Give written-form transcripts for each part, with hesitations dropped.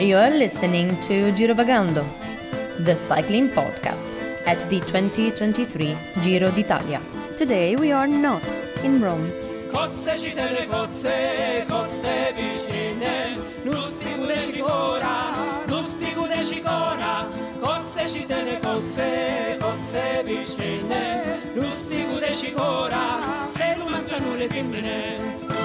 You're listening to Girovagando, the cycling podcast at the 2023 Giro d'Italia. Today we are not in Rome. Kotse čitene kotse, kotse bištine, nuspiku dešikora, nuspiku dešikora. Kotse čitene kotse, kotse bištine, nuspiku dešikora, se lo mangiano le femmine.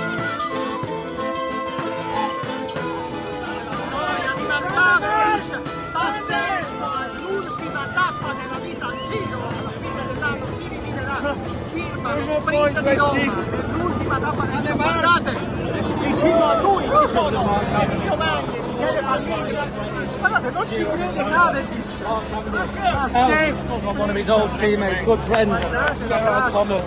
Pazzesco, l'ultima tappa della vita al Giro, alla fine dell'anno si ritirerà, firma lo sprint di Roma, l'ultima tappa del Giro, guardate, vicino a lui ci sono Emilio Magni, Michele Pallini, guardate, non ci crede Cavendish, pazzesco, One of his old teammates, good friend, Thomas.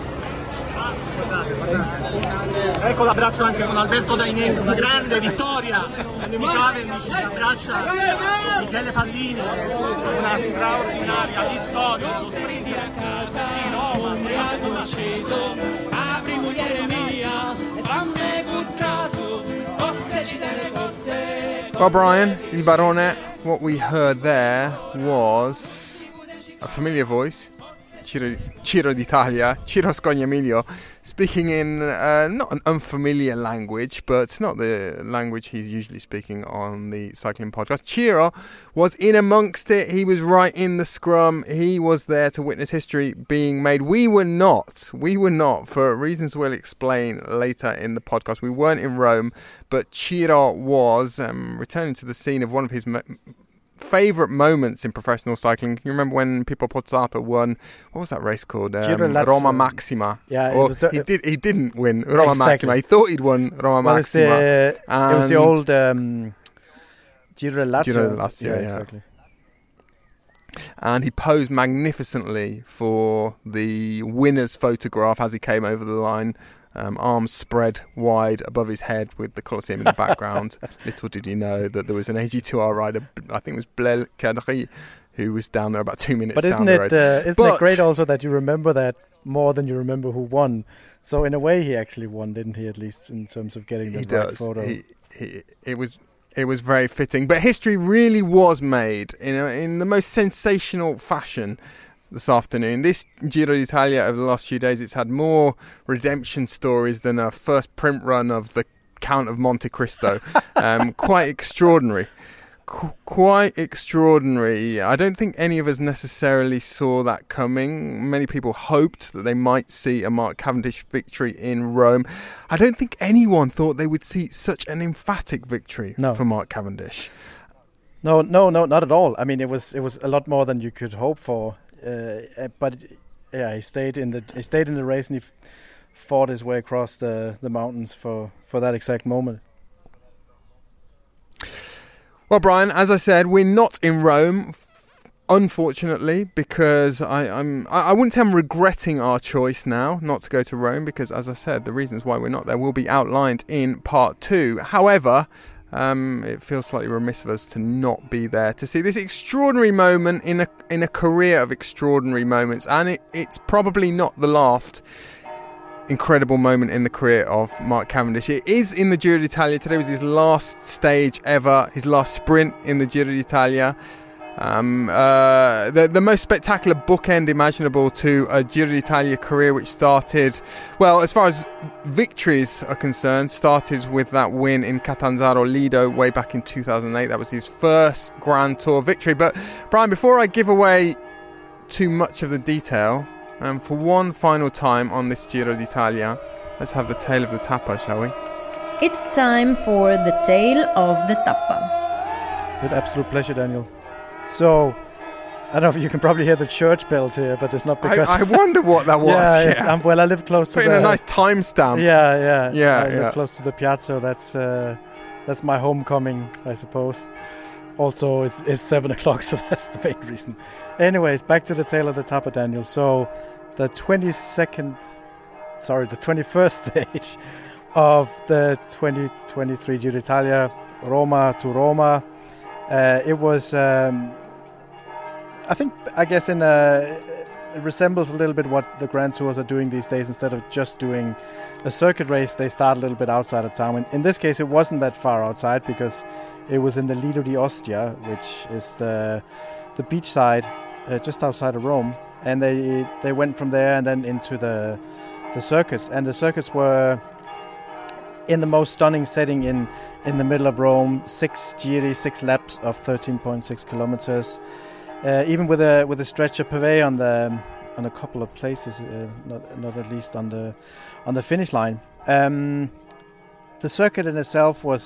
Ecco l'abbraccio anche con Alberto Dainese, una grande vittoria di Cavendish, abbraccia Michele Pallini, una straordinaria vittoria, lo sprint di Roma, Beato sceso, apri mogliere mia, e fammi buttato, kotse čitene kotse. Well, Brian, il Barone, what we heard there was a familiar voice, Ciro d'Italia, Ciro Scognamiglio, speaking in not an unfamiliar language, but not the language he's usually speaking on the cycling podcast. Ciro was in amongst it. He was right in the scrum. He was there to witness history being made. We were not, for reasons we'll explain later in the podcast. We weren't in Rome, but Ciro was returning to the scene of one of his favourite moments in professional cycling. You remember when Pippo Pozzato won, what was that race called? Roma Maxima. Yeah, he didn't win Roma Maxima. He thought he'd won Roma Maxima. It was the old Giro Lazio. Giro Lazio, yeah. Exactly. And he posed magnificently for the winner's photograph as he came over the line. Arms spread wide above his head with the Colosseum in the background. Little did he know that there was an AG2R rider, I think it was Blaise Cadry, who was down there about 2 minutes down the road. Isn't it great also that you remember that more than you remember who won? So in a way he actually won, didn't he, at least in terms of getting the right photo? It was very fitting. But history really was made in the most sensational fashion this afternoon. This Giro d'Italia over the last few days, it's had more redemption stories than a first print run of the Count of Monte Cristo. Quite extraordinary. Quite extraordinary. I don't think any of us necessarily saw that coming. Many people hoped that they might see a Mark Cavendish victory in Rome. I don't think anyone thought they would see such an emphatic victory for Mark Cavendish. No, not at all. I mean, it was a lot more than you could hope for. But yeah, he stayed in the race, and he fought his way across the mountains for that exact moment. Well, Brian, as I said, we're not in Rome, unfortunately, because I wouldn't say I'm regretting our choice now not to go to Rome, because, as I said, the reasons why we're not there will be outlined in part 2. However, it feels slightly remiss of us to not be there to see this extraordinary moment in a career of extraordinary moments, and it's probably not the last incredible moment in the career of Mark Cavendish. It is in the Giro d'Italia. Today was his last stage ever, his last sprint in the Giro d'Italia. The most spectacular bookend imaginable to a Giro d'Italia career, which started, well, as far as victories are concerned, started with that win in Catanzaro Lido way back in 2008. That was his first Grand Tour victory. But Brian, before I give away too much of the detail, for one final time on this Giro d'Italia, let's have the tale of the tappa, shall we? It's time for the tale of the tappa. With absolute pleasure, Daniel. So, I don't know if you can probably hear the church bells here, but it's not because... I wonder what that was. Yeah. Well, I live close to Put in a nice timestamp. Yeah. I live close to the Piazza. That's my homecoming, I suppose. Also, it's 7 o'clock, so that's the main reason. Anyways, back to the tale of the tappa, Daniel. So, the 21st stage of the 2023 Giro d'Italia, Roma to Roma. It was, I guess it resembles a little bit what the Grand Tours are doing these days. Instead of just doing a circuit race, they start a little bit outside of town. In this case, it wasn't that far outside because It was in the Lido di Ostia, which is the beachside just outside of Rome, and they went from there and then into the circuits, and the circuits were in the most stunning setting in the middle of Rome. 6 giri, 6 laps of 13.6 kilometers, even with a stretcher pavé on a couple of places, not at least on the finish line. The circuit in itself was,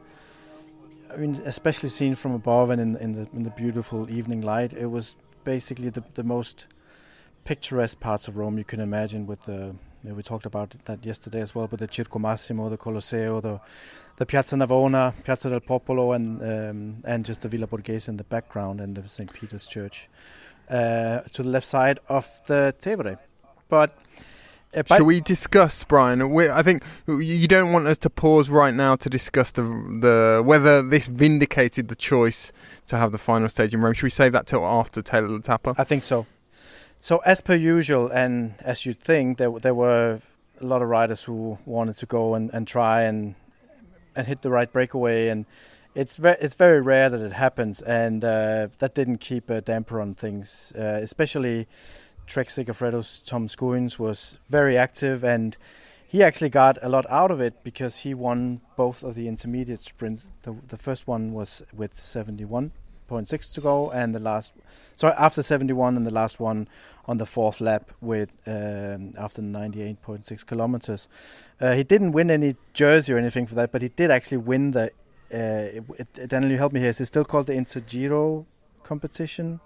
especially seen from above and in the beautiful evening light, it was basically the most picturesque parts of Rome you can imagine. With we talked about that yesterday as well, with the Circo Massimo, the Colosseo, the Piazza Navona, Piazza del Popolo, and just the Villa Borghese in the background, and the St. Peter's Church to the left side of the Tevere. But should we discuss, Brian? I think you don't want us to pause right now to discuss the whether this vindicated the choice to have the final stage in Rome. Should we save that till after Taylor the Tapper? I think so. So as per usual, and as you'd think, there were a lot of riders who wanted to go and try and hit the right breakaway, and it's very rare that it happens, and that didn't keep a damper on things, especially Trek Segafredo's Tom Skuins was very active, and he actually got a lot out of it because he won both of the intermediate sprints. The first one was with 71.6 to go, and after 71, and the last one on the fourth lap with after 98.6 kilometers. He didn't win any jersey or anything for that, but he did actually win the. Daniel, you help me here. Is it still called the Intergiro competition?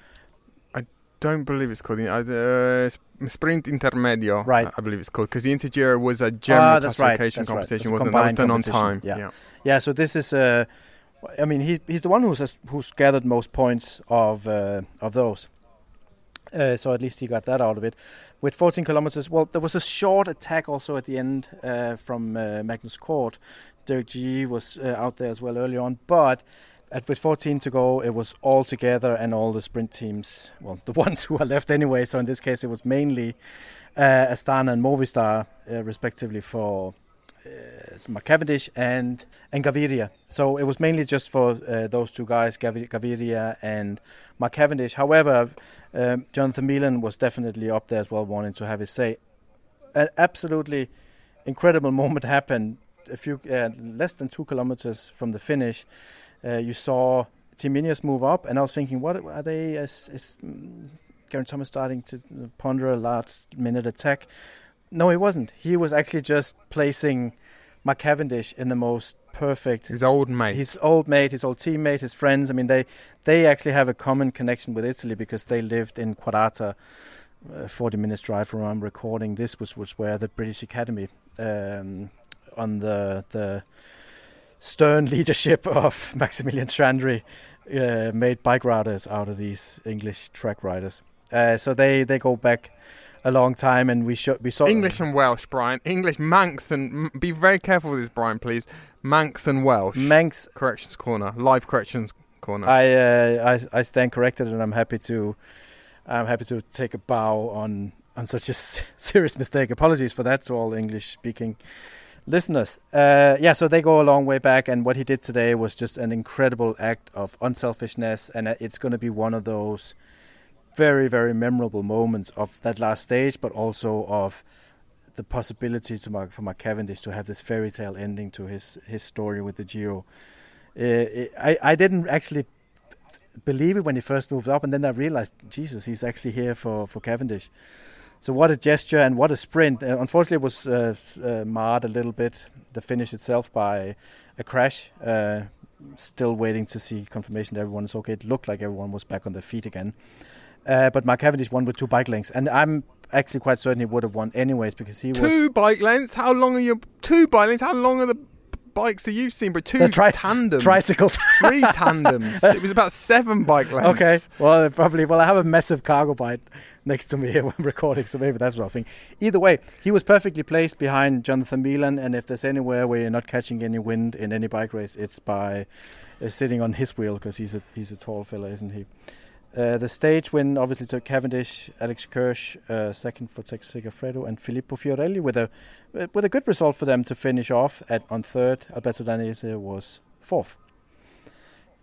Don't believe it's called the Sprint Intermedio. Right. I believe it's called, because the Intergiro was a general classification competition, wasn't it? That was done on time. Yeah. So this is. He's the one who's gathered most points of those. So at least he got that out of it. With 14 kilometers, well, there was a short attack also at the end from Magnus Kort. Derek G was out there as well early on, but with 14 to go, it was all together, and all the sprint teams, well, the ones who are left anyway. So in this case, it was mainly Astana and Movistar, respectively, for Mark Cavendish and Gaviria. So it was mainly just for those two guys, Gaviria and Mark Cavendish. However, Jonathan Milan was definitely up there as well, wanting to have his say. An absolutely incredible moment happened a few less than 2 kilometers from the finish. You saw Team Ineos move up, and I was thinking, what are they? Is Geraint Thomas starting to ponder a last-minute attack? No, he wasn't. He was actually just placing Mark Cavendish in the most perfect. His old mate, his old teammate, his friends. I mean, they actually have a common connection with Italy because they lived in Quarata, 40 minutes drive from where I'm recording. This was where the British Academy, on the stern leadership of Maximilian Strandry, made bike riders out of these English track riders. So they go back a long time, and we saw English and Welsh, Brian. English, Manx, and be very careful with this, Brian, please. Manx and Welsh. Manx corrections corner, live corrections corner. I stand corrected, and I'm happy to take a bow on such a serious mistake. Apologies for that to all English speaking listeners. So they go a long way back, and what he did today was just an incredible act of unselfishness, and it's going to be one of those very, very memorable moments of that last stage, but also of the possibility for Mark Cavendish to have this fairy tale ending to his story with the Giro. I didn't actually believe it when he first moved up, and then I realized, Jesus, he's actually here for Cavendish. So what a gesture and what a sprint. Unfortunately, it was marred a little bit, the finish itself, by a crash. Still waiting to see confirmation that everyone is okay. It looked like everyone was back on their feet again. But Mark Cavendish won with 2 bike lengths, and I'm actually quite certain he would have won anyways, because he was... 2 bike lengths? How long are your 2 bike lengths? How long are the bikes that you've seen? But 2 tandems. Tricycles. 3 tandems. It was about 7 bike lengths. Okay, well, probably. Well, I have a massive cargo bike next to me here when I'm recording, so maybe that's what I think. Either way, he was perfectly placed behind Jonathan Milan, and if there's anywhere where you're not catching any wind in any bike race, it's by sitting on his wheel, because he's a tall fella, isn't he? The stage win obviously to Cavendish, Alex Kirsch second for Trek Segafredo, and Filippo Fiorelli with a good result for them to finish off on third. Alberto Danese was fourth.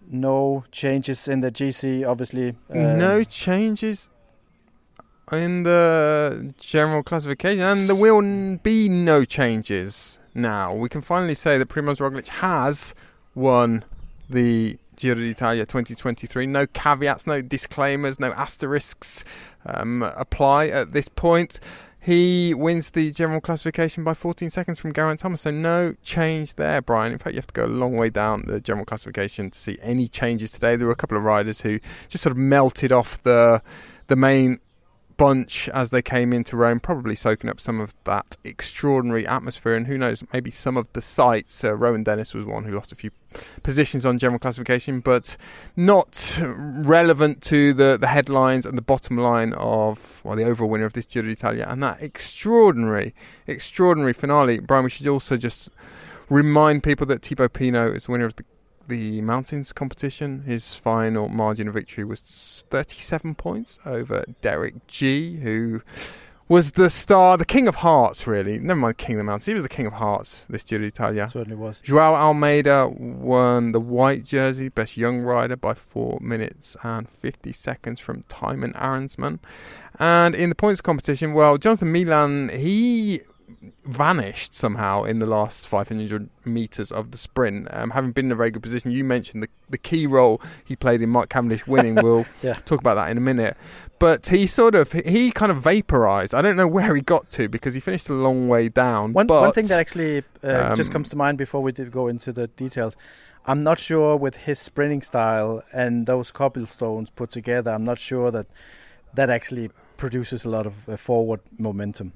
no changes in the GC, obviously. No changes in the general classification, and there will be no changes now. We can finally say that Primož Roglič has won the Giro d'Italia 2023. No caveats, no disclaimers, no asterisks apply at this point. He wins the general classification by 14 seconds from Geraint Thomas, so no change there, Brian. In fact, you have to go a long way down the general classification to see any changes today. There were a couple of riders who just sort of melted off the main bunch as they came into Rome, probably soaking up some of that extraordinary atmosphere, and who knows, maybe some of the sights. Rowan Dennis was one who lost a few positions on general classification, but not relevant to the headlines and the bottom line of the overall winner of this Giro d'Italia and that extraordinary finale. Brian, we should also just remind people that Thibaut Pinot is the winner of the mountains competition. His final margin of victory was 37 points over Derek G, who was the star, the king of hearts, really. Never mind king of the mountains. He was the king of hearts this Giro d'Italia. Certainly was. Joao Almeida won the white jersey, best young rider, by 4 minutes and 50 seconds from Thymen Arensman. And in the points competition, well, Jonathan Milan, he vanished somehow in the last 500 metres of the sprint, having been in a very good position. You mentioned the key role he played in Mark Cavendish winning. We'll talk about that in a minute. But he kind of vaporised. I don't know where he got to because he finished a long way down. One thing that actually just comes to mind before we go into the details, I'm not sure with his sprinting style and those cobblestones put together, I'm not sure that actually produces a lot of forward momentum.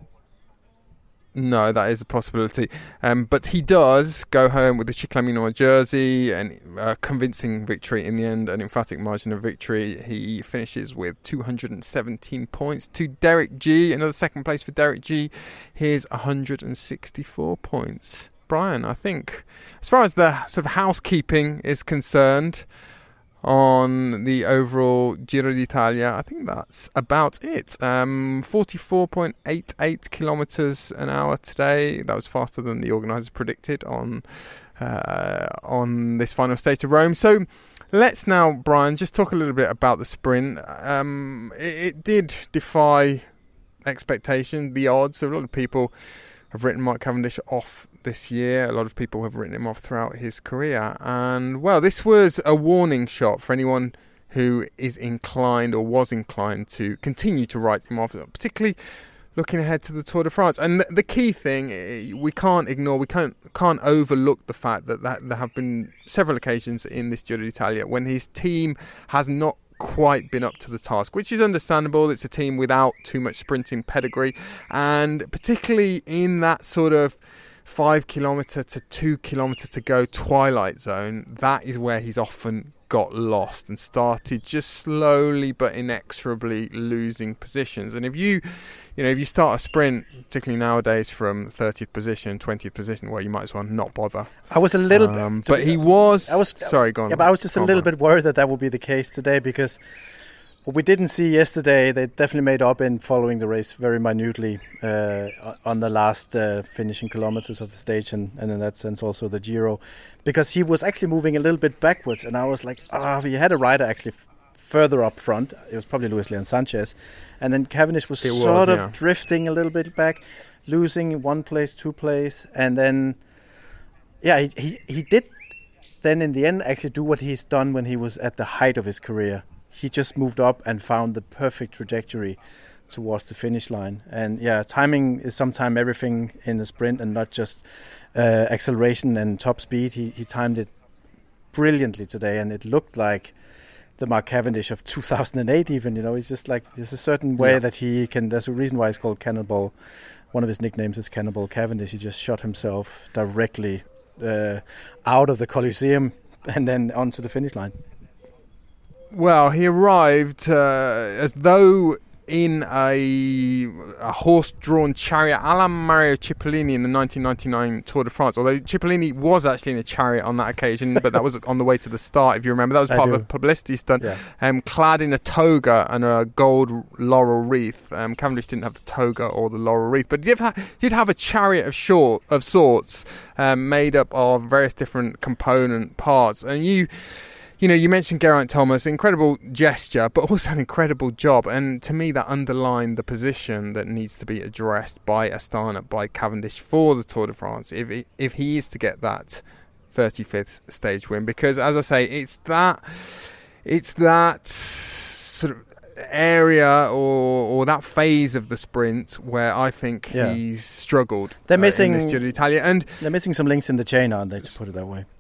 No, that is a possibility. But he does go home with the Ciclamino jersey and a convincing victory in the end, an emphatic margin of victory. He finishes with 217 points to Derek G. Another second place for Derek G. Here's 164 points. Brian, I think as far as the sort of housekeeping is concerned on the overall Giro d'Italia, I think that's about it. 44.88 kilometres an hour today. That was faster than the organisers predicted on this final stage of Rome. So let's now, Brian, just talk a little bit about the sprint. It did defy expectation, the odds. A lot of people have written Mark Cavendish off this year. A lot of people have written him off throughout his career. And, well, this was a warning shot for anyone who is inclined or was inclined to continue to write him off, particularly looking ahead to the Tour de France. And the key thing we can't ignore, we can't overlook the fact that there have been several occasions in this Giro d'Italia when his team has not quite been up to the task, which is understandable. It's a team without too much sprinting pedigree, and particularly in that sort of 5 kilometre to 2 kilometre to go twilight zone, that is where he's often got lost and started just slowly but inexorably losing positions. And if you start a sprint, particularly nowadays, from 30th position, 20th position, well, you might as well not bother. I was a little bit, but he was. Sorry, go on. Yeah, but I was just a little bit worried that would be the case today, because what we didn't see yesterday, they definitely made up in following the race very minutely on the last finishing kilometers of the stage, and in that sense also the Giro, because he was actually moving a little bit backwards, and I was like, he had a rider actually further up front. It was probably Luis Leon Sanchez, and then Cavendish was sort of drifting a little bit back, losing one place, two place, and then he did then in the end actually do what he's done when he was at the height of his career. He just moved up and found the perfect trajectory towards the finish line. And timing is sometimes everything in the sprint, and not just acceleration and top speed. He timed it brilliantly today, and it looked like the Mark Cavendish of 2008 even. It's just like, there's a certain way that he can. There's a reason why he's called Cannonball. One of his nicknames is Cannonball Cavendish. He just shot himself directly out of the Colosseum and then onto the finish line. Well, he arrived as though in a horse-drawn chariot, a la Mario Cipollini in the 1999 Tour de France. Although Cipollini was actually in a chariot on that occasion, but that was on the way to the start, if you remember. That was part of a publicity stunt. Yeah. Clad in a toga and a gold laurel wreath. Cavendish didn't have the toga or the laurel wreath, but did have a chariot of sorts, made up of various different component parts. And You know, you mentioned Geraint Thomas, incredible gesture, but also an incredible job. And to me, that underlined the position that needs to be addressed by Astana, by Cavendish for the Tour de France, if he is to get that 35th stage win. Because, as I say, it's that sort of area or that phase of the sprint where I think he's struggled. They're missing in this Giro d'Italia, and they're missing some links in the chain, aren't they? To put it that way.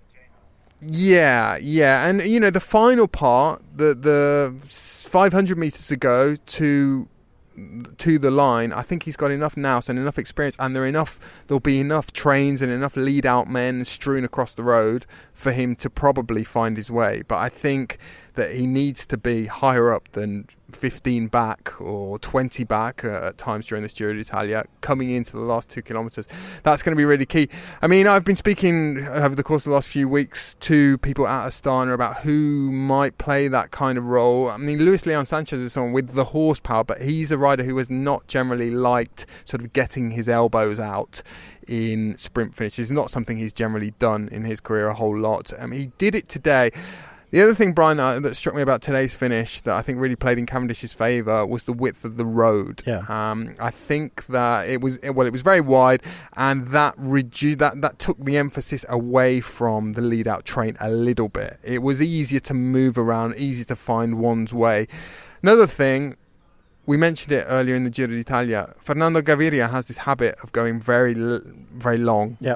Yeah, and you know the final part, the 500 meters to go to the line. I think he's got enough nous and enough experience, and there'll be enough trains and enough lead out men strewn across the road for him to probably find his way. But I think that he needs to be higher up than 15 back or 20 back at times during this Giro d'Italia, coming into the last 2 kilometres. That's going to be really key. I mean, I've been speaking over the course of the last few weeks to people at Astana about who might play that kind of role. I mean, Luis Leon Sanchez is someone with the horsepower, but he's a rider who has not generally liked sort of getting his elbows out in sprint finishes. Not something he's generally done in his career a whole lot. He did it today. The other thing, Brian, that struck me about today's finish that I think really played in Cavendish's favour was the width of the road. Yeah. I think that it was very wide, and that took the emphasis away from the lead-out train a little bit. It was easier to move around, easier to find one's way. Another thing, we mentioned it earlier in the Giro d'Italia, Fernando Gaviria has this habit of going very long. Yep.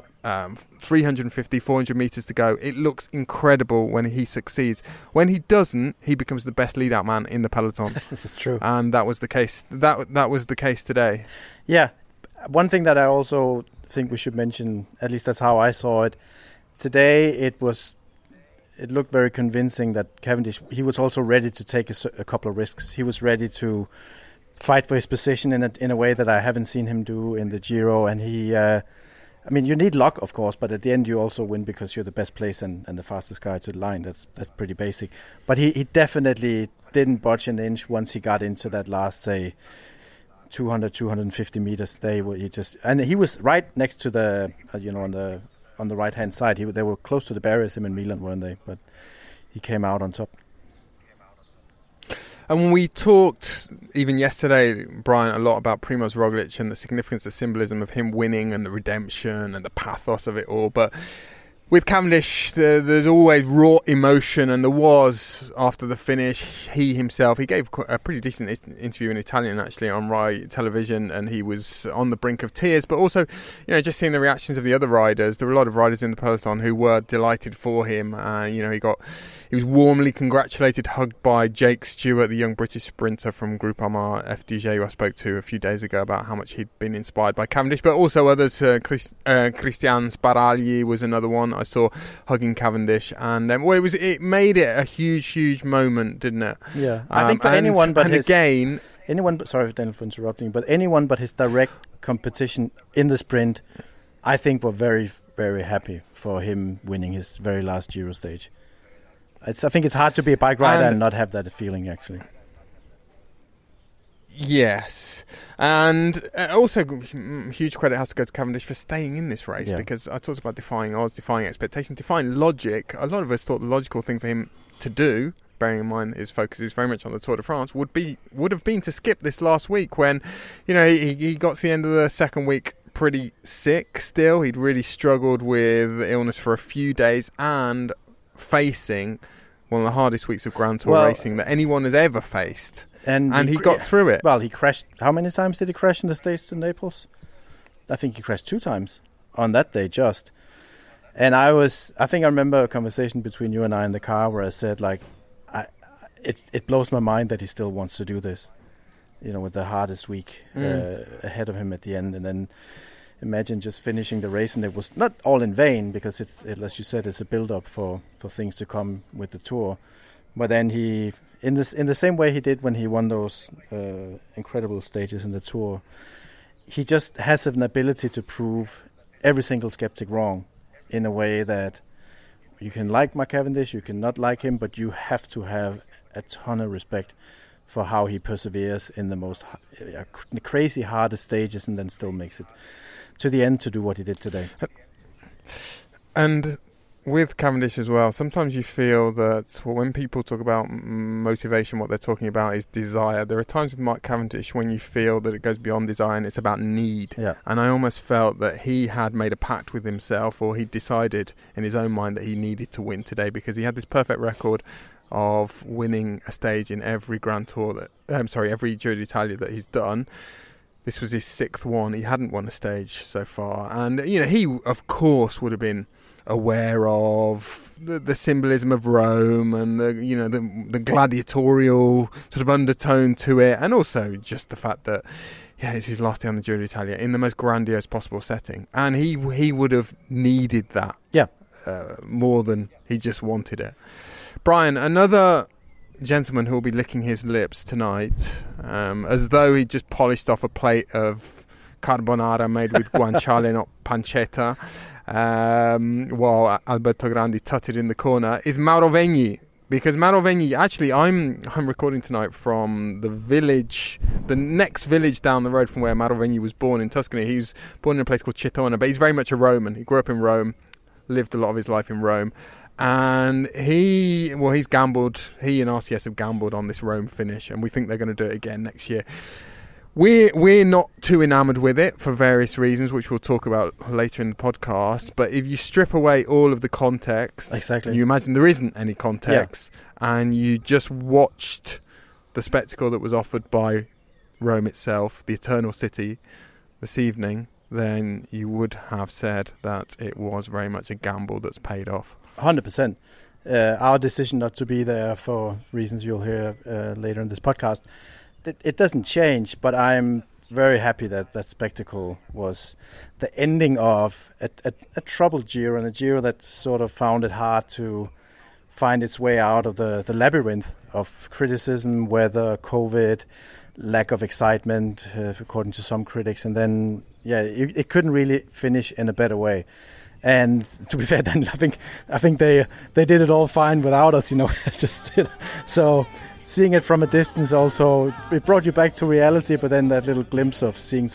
350, 400 metres to go. It looks incredible when he succeeds. When he doesn't, he becomes the best lead-out man in the peloton. This is true. And that was the case. That was the case today. Yeah. One thing that I also think we should mention, at least that's how I saw it, today it looked very convincing that Cavendish, he was also ready to take a couple of risks. He was ready to fight for his position in a way that I haven't seen him do in the Giro. And he, I mean, you need luck, of course, but at the end you also win because you're the best place and the fastest guy to the line. That's pretty basic. But he definitely didn't budge an inch once he got into that last, say, 250 meters. He was right next to the, on the right-hand side. They were close to the barriers, him and Milan, weren't they? But he came out on top. And when we talked, even yesterday, Brian, a lot about Primož Roglič and the significance, the symbolism of him winning and the redemption and the pathos of it all. But with Cavendish, there's always raw emotion, and there was after the finish. He himself, he gave a pretty decent interview in Italian actually on Rai Television, and he was on the brink of tears. But also, just seeing the reactions of the other riders, there were a lot of riders in the peloton who were delighted for him. He was warmly congratulated, hugged by Jake Stewart, the young British sprinter from Groupama FDJ, who I spoke to a few days ago about how much he'd been inspired by Cavendish, but also others. Christian Sbaragli was another one I saw hugging Cavendish, and it made it a huge moment, didn't it? Yeah, I think for anyone but sorry, Daniel, for interrupting, but anyone but his direct competition in the sprint, I think were very, very happy for him winning his very last Giro stage. I think it's hard to be a bike rider and not have that feeling, actually. Yes, and also huge credit has to go to Cavendish for staying in this race, because I talked about defying odds, defying expectations, defying logic. A lot of us thought the logical thing for him to do, bearing in mind his focus is very much on the Tour de France, would have been to skip this last week when, he got to the end of the second week pretty sick still. He'd really struggled with illness for a few days and facing one of the hardest weeks of Grand Tour racing that anyone has ever faced. And he got through it. Well, he crashed. How many times did he crash in the States to Naples? I think he crashed 2 times on that day just. And I think I remember a conversation between you and I in the car where I said, it blows my mind that he still wants to do this, with the hardest week ahead of him at the end. And then imagine just finishing the race, and it was not all in vain because as you said, it's a build-up for things to come with the Tour. But then he, in the same way he did when he won those incredible stages in the Tour, he just has an ability to prove every single skeptic wrong in a way that you can like Mark Cavendish, you can not like him, but you have to have a ton of respect for how he perseveres in the most crazy hardest stages and then still makes it to the end to do what he did today. And with Cavendish as well, sometimes you feel that when people talk about motivation, what they're talking about is desire. There are times with Mark Cavendish when you feel that it goes beyond desire and it's about need. Yeah. And I almost felt that he had made a pact with himself, or he decided in his own mind that he needed to win today, because he had this perfect record of winning a stage in every Grand Tour every Giro d'Italia that he's done. This was his 6th one. He hadn't won a stage so far. And, he, of course, would have been aware of the symbolism of Rome and the gladiatorial sort of undertone to it, and also just the fact that it's his last day on the Giro d'Italia in the most grandiose possible setting, and he would have needed that more than he just wanted it. Brian, another gentleman who will be licking his lips tonight, as though he just polished off a plate of carbonara made with guanciale, not pancetta, while Alberto Grandi tutted in the corner, is Mauro Vegni. Because Mauro Vegni, actually, I'm recording tonight from the next village down the road from where Mauro Vegni was born in Tuscany. He was born in a place called Cetona, but he's very much a Roman. He grew up in Rome, lived a lot of his life in Rome. And he's gambled, he and RCS have gambled on this Rome finish, and we think they're going to do it again next year. We're not too enamoured with it for various reasons, which we'll talk about later in the podcast. But if you strip away all of the context, exactly, you imagine there isn't any context, and you just watched the spectacle that was offered by Rome itself, the Eternal City, this evening, then you would have said that it was very much a gamble that's paid off. 100%. Our decision not to be there, for reasons you'll hear later in this podcast, it doesn't change, but I'm very happy that that spectacle was the ending of a troubled Giro, and a Giro that sort of found it hard to find its way out of the labyrinth of criticism, weather, COVID, lack of excitement, according to some critics, and then it couldn't really finish in a better way. And to be fair, then I think they did it all fine without us, So seeing it from a distance also, it brought you back to reality, but then that little glimpse of seeing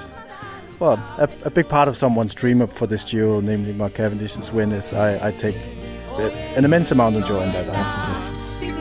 a big part of someone's dream up for this Giro, namely Mark Cavendish's win, is I take an immense amount of joy in that, I have to say.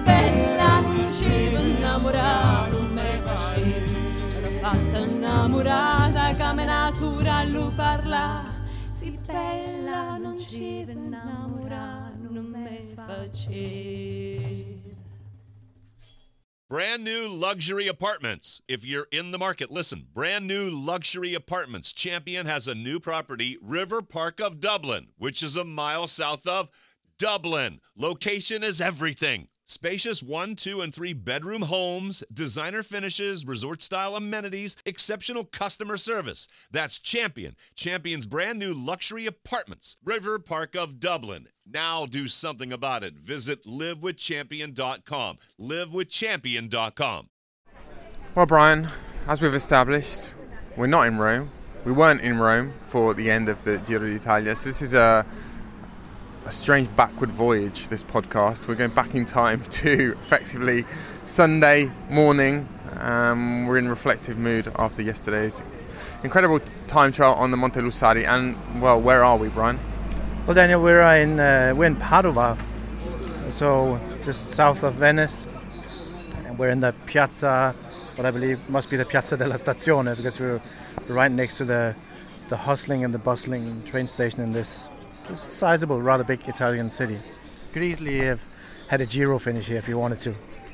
Brand new luxury apartments. If you're in the market, listen. Brand new luxury apartments. Champion has a new property, River Park of Dublin, which is a mile south of Dublin. Location is everything. Spacious 1, 2, and 3 bedroom homes, designer finishes, resort-style amenities, exceptional customer service. That's Champion. Champion's brand new luxury apartments. River Park of Dublin. Now do something about it. Visit livewithchampion.com. livewithchampion.com. Well, Brian, as we've established, we're not in Rome. We weren't in Rome for the end of the Giro d'Italia, so this is a strange backward voyage, this podcast. We're going back in time to effectively Sunday morning. We're in reflective mood after yesterday's incredible time trial on the Monte Lussari. And, well, where are we, Brian? Well, Daniel, we're in Padova, so just south of Venice. And we're in the piazza, what I believe must be the Piazza della Stazione, because we're right next to the hustling and the bustling train station in this sizable, rather big Italian city. Could easily have had a Giro finish here if you wanted to.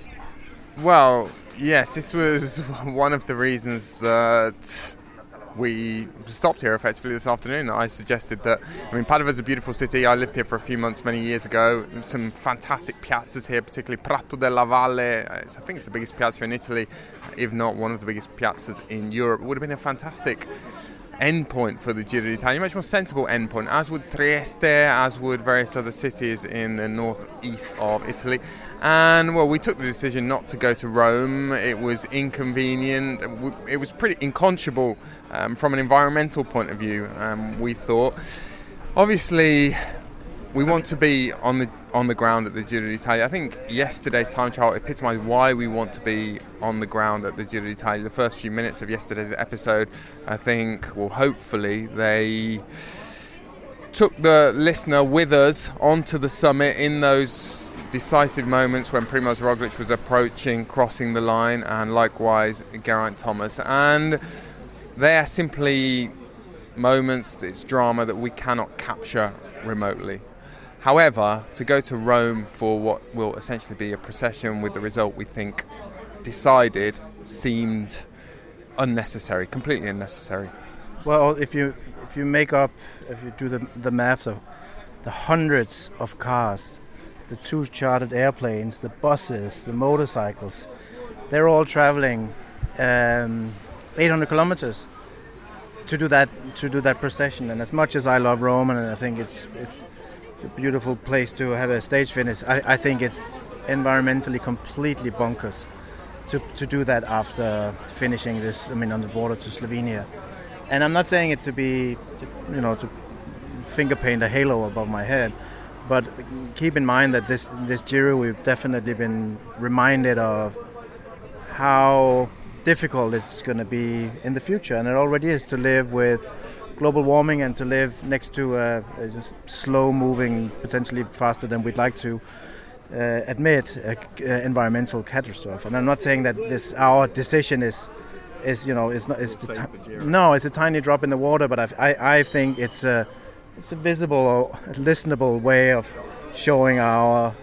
Well, yes, this was one of the reasons that we stopped here effectively this afternoon. I suggested that, Padova's a beautiful city. I lived here for a few months many years ago. Some fantastic piazzas here, particularly Prato della Valle. I think it's the biggest piazza in Italy, if not one of the biggest piazzas in Europe. It would have been a fantastic endpoint for the Giro d'Italia, much more sensible endpoint, as would Trieste, as would various other cities in the northeast of Italy. And, well, we took the decision not to go to Rome. It was inconvenient. It was pretty unconscionable from an environmental point of view, we thought. Obviously, we want to be on the ground at the Giro d'Italia. I think yesterday's time trial epitomised why we want to be on the ground at the Giro d'Italia. The first few minutes of yesterday's episode, I think, well, hopefully, they took the listener with us onto the summit in those decisive moments when Primož Roglič was approaching, crossing the line, and likewise Geraint Thomas. And they are simply moments, it's drama that we cannot capture remotely. However, to go to Rome for what will essentially be a procession with the result we think decided seemed unnecessary, completely unnecessary. Well, if you do the maths of the hundreds of cars, the 2 chartered airplanes, the buses, the motorcycles, they're all traveling 800 kilometers to do that procession. And as much as I love Rome, and I think it's a beautiful place to have a stage finish, I think it's environmentally completely bonkers to do that after finishing this, on the border to Slovenia. And I'm not saying it to finger paint a halo above my head, but keep in mind that this Giro, we've definitely been reminded of how difficult it's going to be in the future, and it already is, to live with global warming and to live next to a just slow-moving, potentially faster than we'd like to admit, environmental catastrophe. And I'm not saying that our decision is it's a tiny drop in the water, but I think it's a visible or listenable way of showing our.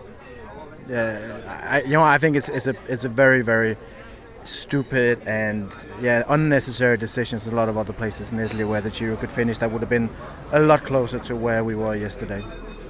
I think it's a very, very stupid and unnecessary decisions. A lot of other places in Italy where the Giro could finish that would have been a lot closer to where we were yesterday.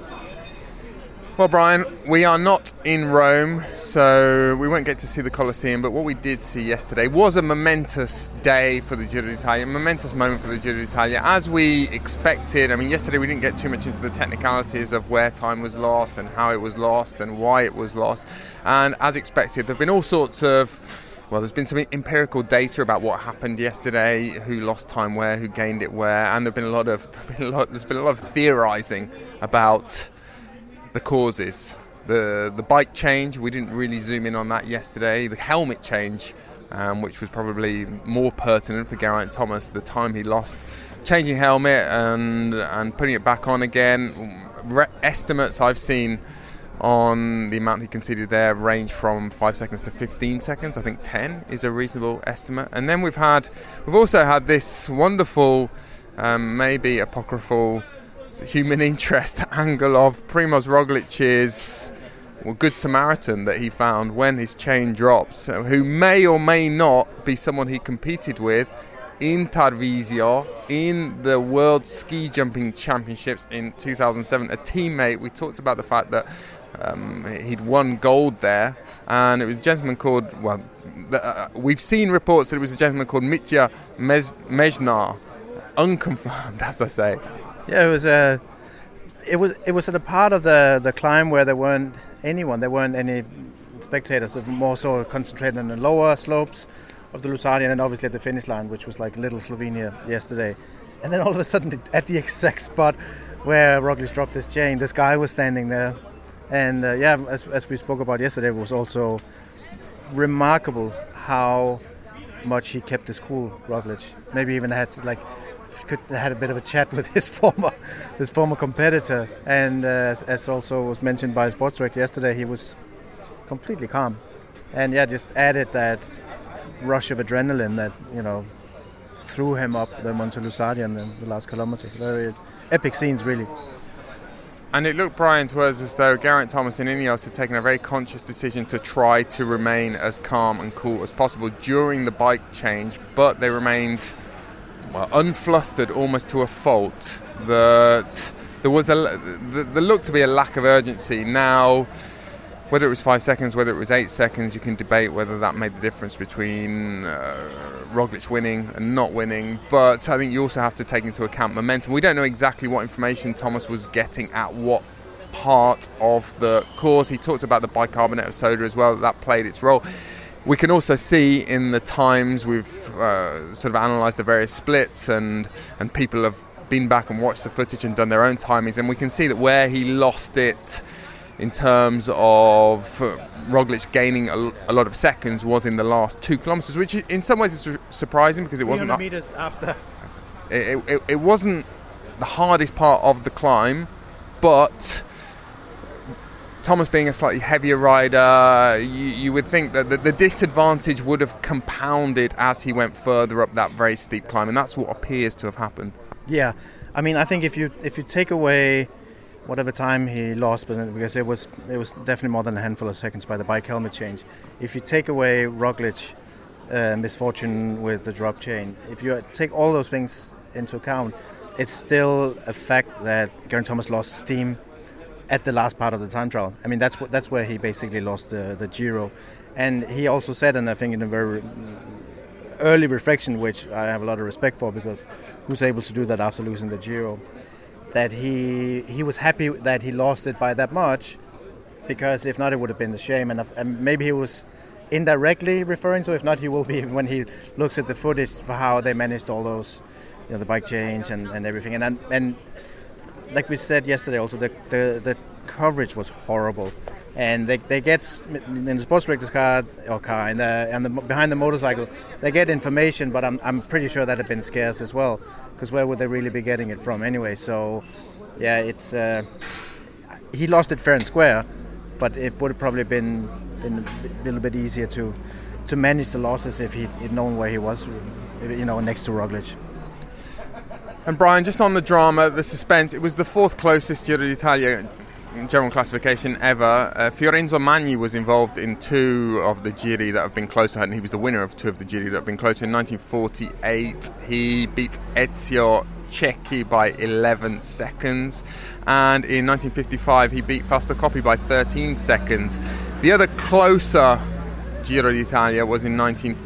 Well, Brian, we are not in Rome, so we won't get to see the Colosseum, but what we did see yesterday was a momentous day for the Giro d'Italia, a momentous moment for the Giro d'Italia, as we expected. Yesterday we didn't get too much into the technicalities of where time was lost and how it was lost and why it was lost, and as expected, there have been all sorts of there's been some empirical data about what happened yesterday, who lost time where, who gained it where, and there's been a lot of theorising about the causes. The bike change, we didn't really zoom in on that yesterday. The helmet change, which was probably more pertinent for Geraint Thomas, the time he lost changing helmet and putting it back on again. Estimates I've seen on the amount he conceded there range from 5 seconds to 15 seconds. I think 10 is a reasonable estimate. And then we've also had this wonderful, maybe apocryphal human interest angle of Primož Roglic's Good Samaritan that he found when his chain drops, who may or may not be someone he competed with in Tarvisio in the World Ski Jumping Championships in 2007. A teammate. We talked about the fact that he'd won gold there, and it was a gentleman called, we've seen reports that it was a gentleman called Mitja Mejnar, unconfirmed, as I say. Yeah, it was at a part of the climb where there weren't any spectators. They were more so concentrated on the lower slopes of the Lusardi, and then obviously at the finish line, which was like little Slovenia yesterday. And then all of a sudden, at the exact spot where Roglič dropped his chain, this guy was standing there. And as we spoke about yesterday, it was also remarkable how much he kept his cool, Roglič. Maybe even had a bit of a chat with his former competitor, and as also was mentioned by Sports Direct yesterday, he was completely calm, and just added that rush of adrenaline that threw him up the Monte Lusardi in the last kilometers. Very epic scenes, really. And it looked, Brian, to us as though Geraint Thomas and Ineos had taken a very conscious decision to try to remain as calm and cool as possible during the bike change, but they remained unflustered almost to a fault. That there looked to be a lack of urgency. Now, whether it was 5 seconds, whether it was 8 seconds, you can debate whether that made the difference between Roglič winning and not winning. But I think you also have to take into account momentum. We don't know exactly what information Thomas was getting at what part of the course. He talked about the bicarbonate of soda as well. That played its role. We can also see in the times we've sort of analysed the various splits, and people have been back and watched the footage and done their own timings, and we can see that where he lost it in terms of Roglič gaining a lot of seconds was in the last 2 kilometres, which in some ways is surprising because it wasn't 300 meters after. It wasn't the hardest part of the climb, but Thomas being a slightly heavier rider, you would think that the disadvantage would have compounded as he went further up that very steep climb, and that's what appears to have happened. Yeah, I mean, I think if you take away whatever time he lost, because it was definitely more than a handful of seconds by the bike helmet change. If you take away Roglic misfortune with the drop chain, if you take all those things into account, it's still a fact that Geraint Thomas lost steam at the last part of the time trial. I mean, that's where he basically lost the Giro. And he also said, and I think in a very early reflection, which I have a lot of respect for, because who's able to do that after losing the Giro, that he was happy that he lost it by that much, because if not, it would have been a shame. And maybe he was indirectly referring to, if not, he will be when he looks at the footage for how they managed all those, the bike change and everything. And like we said yesterday, also the coverage was horrible, and they get in the sports director's car and behind the motorcycle, they get information, but I'm pretty sure that had been scarce as well, because where would they really be getting it from anyway? So yeah, it's he lost it fair and square, but it would have probably been a little bit easier to manage the losses if he'd known where he was, next to Roglic. And Brian, just on the drama, the suspense, it was the fourth closest Giro d'Italia general classification ever. Fiorenzo Magni was involved in two of the Giri that have been closer, and he was the winner of two of the Giri that have been closer. In 1948, he beat Ezio Cecchi by 11 seconds, and in 1955, he beat Fausto Coppi by 13 seconds. The other closer Giro d'Italia was in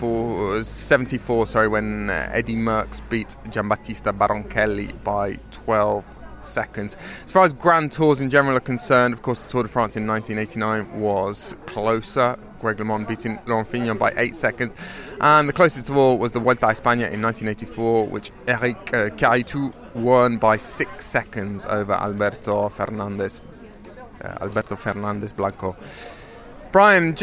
1974, when Eddie Merckx beat Giambattista Baronchelli by 12 seconds. As far as Grand Tours in general are concerned, of course, the Tour de France in 1989 was closer. Greg LeMond beating Laurent Fignon by 8 seconds. And the closest of all was the Vuelta a España in 1984, which Eric Caritou won by 6 seconds over Alberto Fernandez Blanco. Brian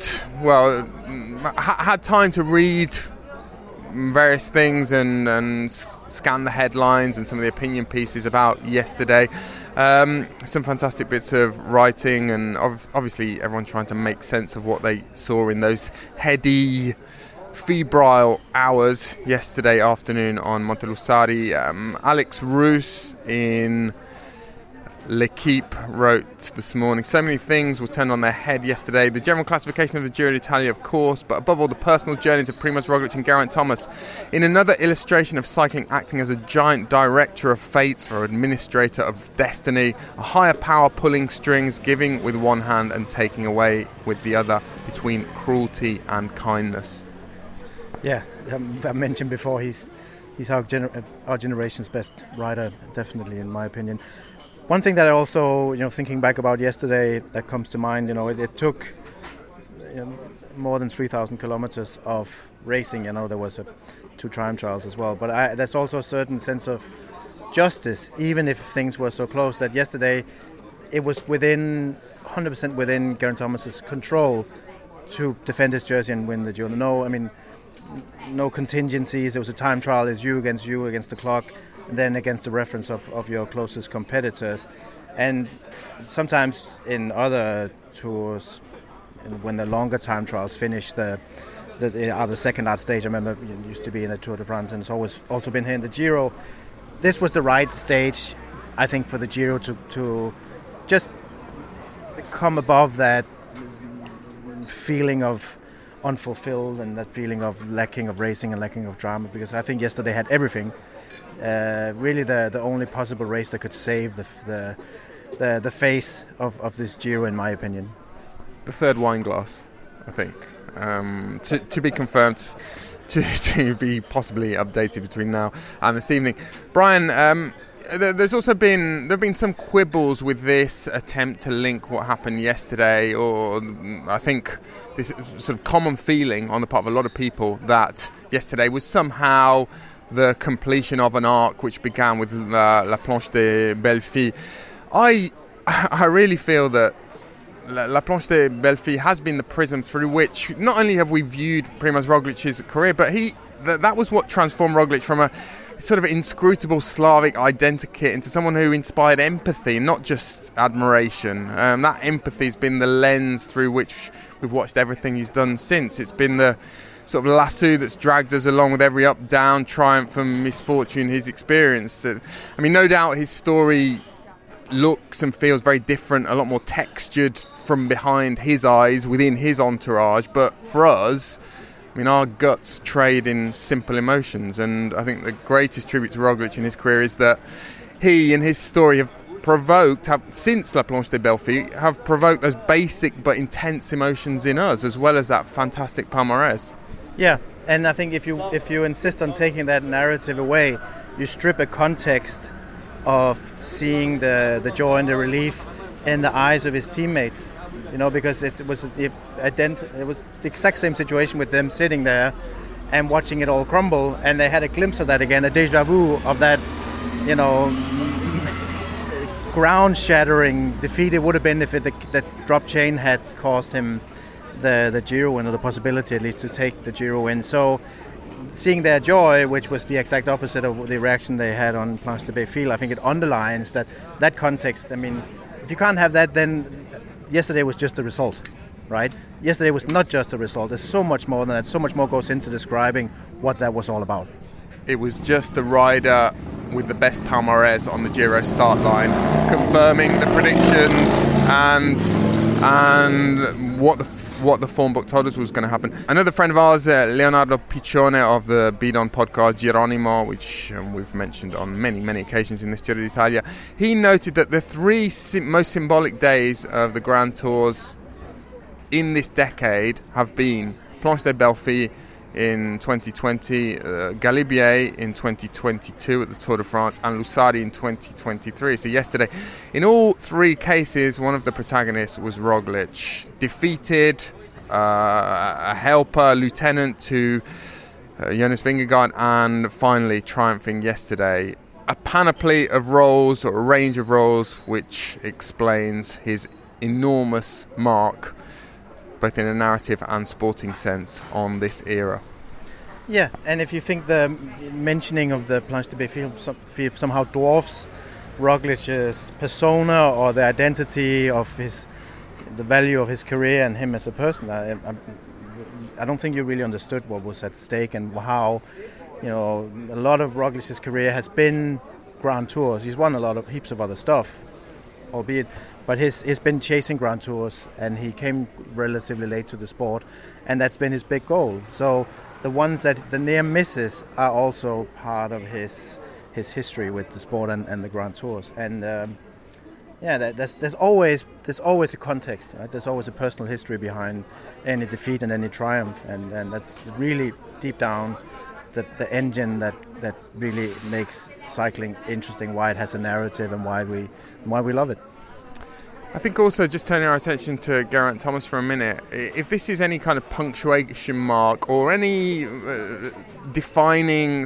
had time to read various things and scan the headlines and some of the opinion pieces about yesterday. Some fantastic bits of writing, and obviously everyone trying to make sense of what they saw in those heady, febrile hours yesterday afternoon on Montelussari. Alex Roos in L'Equipe wrote this morning, so many things were turned on their head yesterday. The general classification of the Giro d'Italia, of course, but above all the personal journeys of Primož Roglic and Geraint Thomas. In another illustration of cycling acting as a giant director of fate or administrator of destiny, a higher power pulling strings, giving with one hand and taking away with the other, between cruelty and kindness. Yeah, I mentioned before, he's our generation's best rider, definitely, in my opinion. One thing that I also, thinking back about yesterday, that comes to mind, it took more than 3,000 kilometers of racing. There was 2 time trials as well, but there's also a certain sense of justice, even if things were so close, that yesterday it was 100% within Geraint Thomas's control to defend his jersey and win the Giro. No contingencies. It was a time trial. It's you against the clock, and then against the reference of your closest competitors. And sometimes in other tours, when the longer time trials finish, the second last stage, I remember it used to be in the Tour de France, and it's always also been here in the Giro. This was the right stage, I think, for the Giro to just come above that feeling of unfulfilled and that feeling of lacking of racing and lacking of drama, because I think yesterday had everything. Really the only possible race that could save the face of this Giro, in my opinion. The third wine glass, I think, to be confirmed, to be possibly updated between now and this evening. Brian, there's also been some quibbles with this attempt to link what happened yesterday, or I think this sort of common feeling on the part of a lot of people that yesterday was somehow the completion of an arc which began with La Planche des Belles Filles. I really feel that La Planche des Belles Filles has been the prism through which not only have we viewed Primož Roglic's career, but that was what transformed Roglic from a sort of inscrutable Slavic identikit into someone who inspired empathy, not just admiration. That empathy has been the lens through which we've watched everything he's done since. It's been the sort of lasso that's dragged us along with every up, down, triumph and misfortune he's experienced. I mean, no doubt his story looks and feels very different, a lot more textured from behind his eyes, within his entourage, but for us, I mean, our guts trade in simple emotions, and I think the greatest tribute to Roglic in his career is that he and his story have since La Planche des Belles Filles, have provoked those basic but intense emotions in us, as well as that fantastic palmarès. Yeah, and I think if you insist on taking that narrative away, you strip a context of seeing the joy and the relief in the eyes of his teammates. You know, because it was the exact same situation with them sitting there and watching it all crumble, and they had a glimpse of that again, a déjà vu of that, you know, ground-shattering defeat it would have been if that drop chain had caused him the Giro win, or the possibility at least to take the Giro win. So seeing their joy, which was the exact opposite of the reaction they had on Planche des Belles Filles, I think it underlines that context. I mean, if you can't have that, then yesterday was just a result, right? Yesterday was not just a result. There's so much more than that. So much more goes into describing what that was all about. It was just the rider with the best palmarès on the Giro start line, confirming the predictions and what the form book told us was going to happen. Another friend of ours, Leonardo Piccione of the Bidon podcast Geronimo, which we've mentioned on many occasions in this Giro d'Italia, he noted that the three most symbolic days of the Grand Tours in this decade have been Planche des Belles Filles in 2020, Galibier in 2022 at the Tour de France, and Lussari in 2023. So yesterday, in all three cases, one of the protagonists was Roglic, defeated, a helper, lieutenant to Jonas Vingegaard, and finally triumphing yesterday. A panoply of roles, or a range of roles, which explains his enormous mark, both in a narrative and sporting sense, on this era. Yeah, and if you think the mentioning of the Planche des Belles Filles somehow dwarfs Roglic's persona or the identity of the value of his career and him as a person, I don't think you really understood what was at stake and how, you know, a lot of Roglic's career has been Grand Tours. He's won heaps of other stuff, albeit, but he's been chasing Grand Tours, and he came relatively late to the sport, and that's been his big goal. So the near misses are also part of his history with the sport and the Grand Tours. And there's always a context, right? There's always a personal history behind any defeat and any triumph, and that's really deep down the engine that really makes cycling interesting, why it has a narrative and why we love it. I think also, just turning our attention to Geraint Thomas for a minute, if this is any kind of punctuation mark or any defining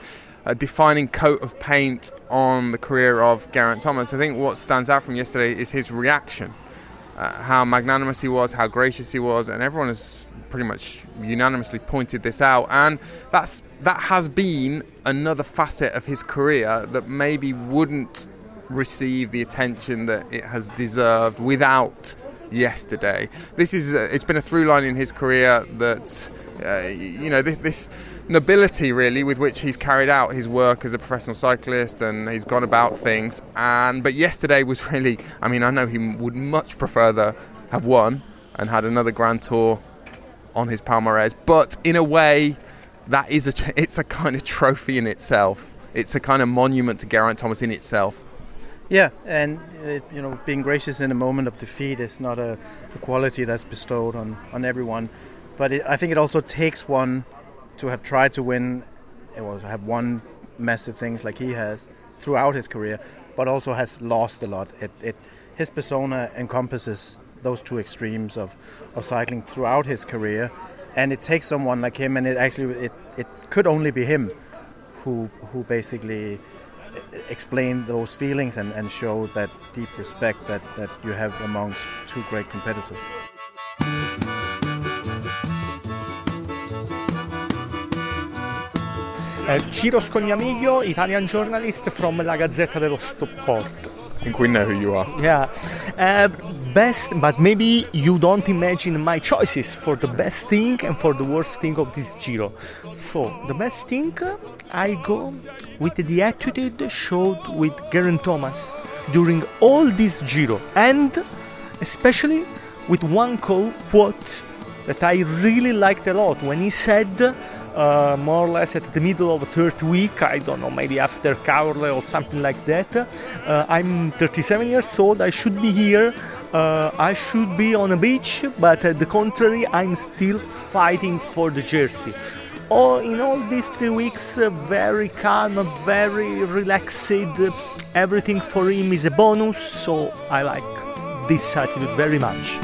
coat of paint on the career of Geraint Thomas, I think what stands out from yesterday is his reaction, how magnanimous he was, how gracious he was, and everyone has pretty much unanimously pointed this out, and that has been another facet of his career that maybe wouldn't receive the attention that it has deserved without yesterday. It's been a through line in his career that this nobility really with which he's carried out his work as a professional cyclist, and he's gone about things, but yesterday was really, I mean, I know he would much prefer have won and had another Grand Tour on his palmarès, but in a way that it's a kind of trophy in itself. It's a kind of monument to Geraint Thomas in itself. Yeah, and being gracious in a moment of defeat is not a quality that's bestowed on everyone. But I think it also takes one to have tried to win, or have won massive things like he has throughout his career, but also has lost a lot. His persona encompasses those two extremes of cycling throughout his career, and it takes someone like him, and it could only be him who basically explain those feelings and show that deep respect that you have amongst two great competitors. Ciro Scognamiglio, Italian journalist from La Gazzetta dello Sport. I think we know who you are. Yeah. Best, but maybe you don't imagine my choices for the best thing and for the worst thing of this Giro. So, the best thing, I go with the attitude showed with Geraint Thomas during all this Giro, and especially with one quote that I really liked a lot when he said, more or less at the middle of the third week, I don't know, maybe after Caorle or something like that, I'm 37 years old, I should be here, I should be on a beach, but at the contrary, I'm still fighting for the jersey. In all these 3 weeks, very calm, very relaxed, everything for him is a bonus, so I like this attitude very much.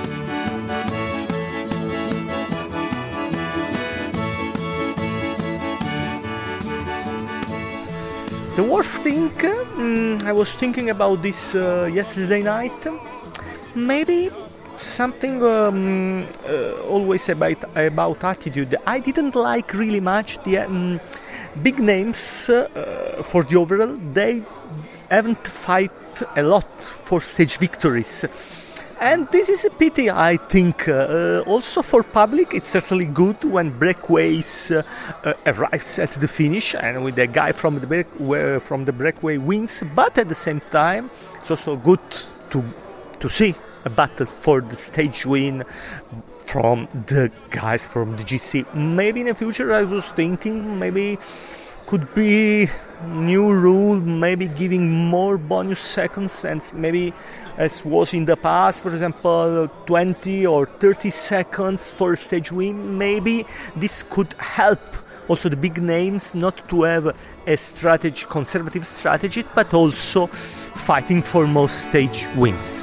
The worst thing, I was thinking about this yesterday night, maybe something always about attitude. I didn't like really much the big names for the overall. They haven't fight a lot for stage victories. And this is a pity, I think. Also for public, it's certainly good when breakaways arrives at the finish and with the guy from the breakaway wins. But at the same time, it's also good to see a battle for the stage win from the guys from the GC. Maybe in the future, I was thinking maybe could be new rule, maybe giving more bonus seconds, and maybe as was in the past, for example, 20 or 30 seconds for a stage win. Maybe this could help also the big names not to have a conservative strategy, but also fighting for most stage wins.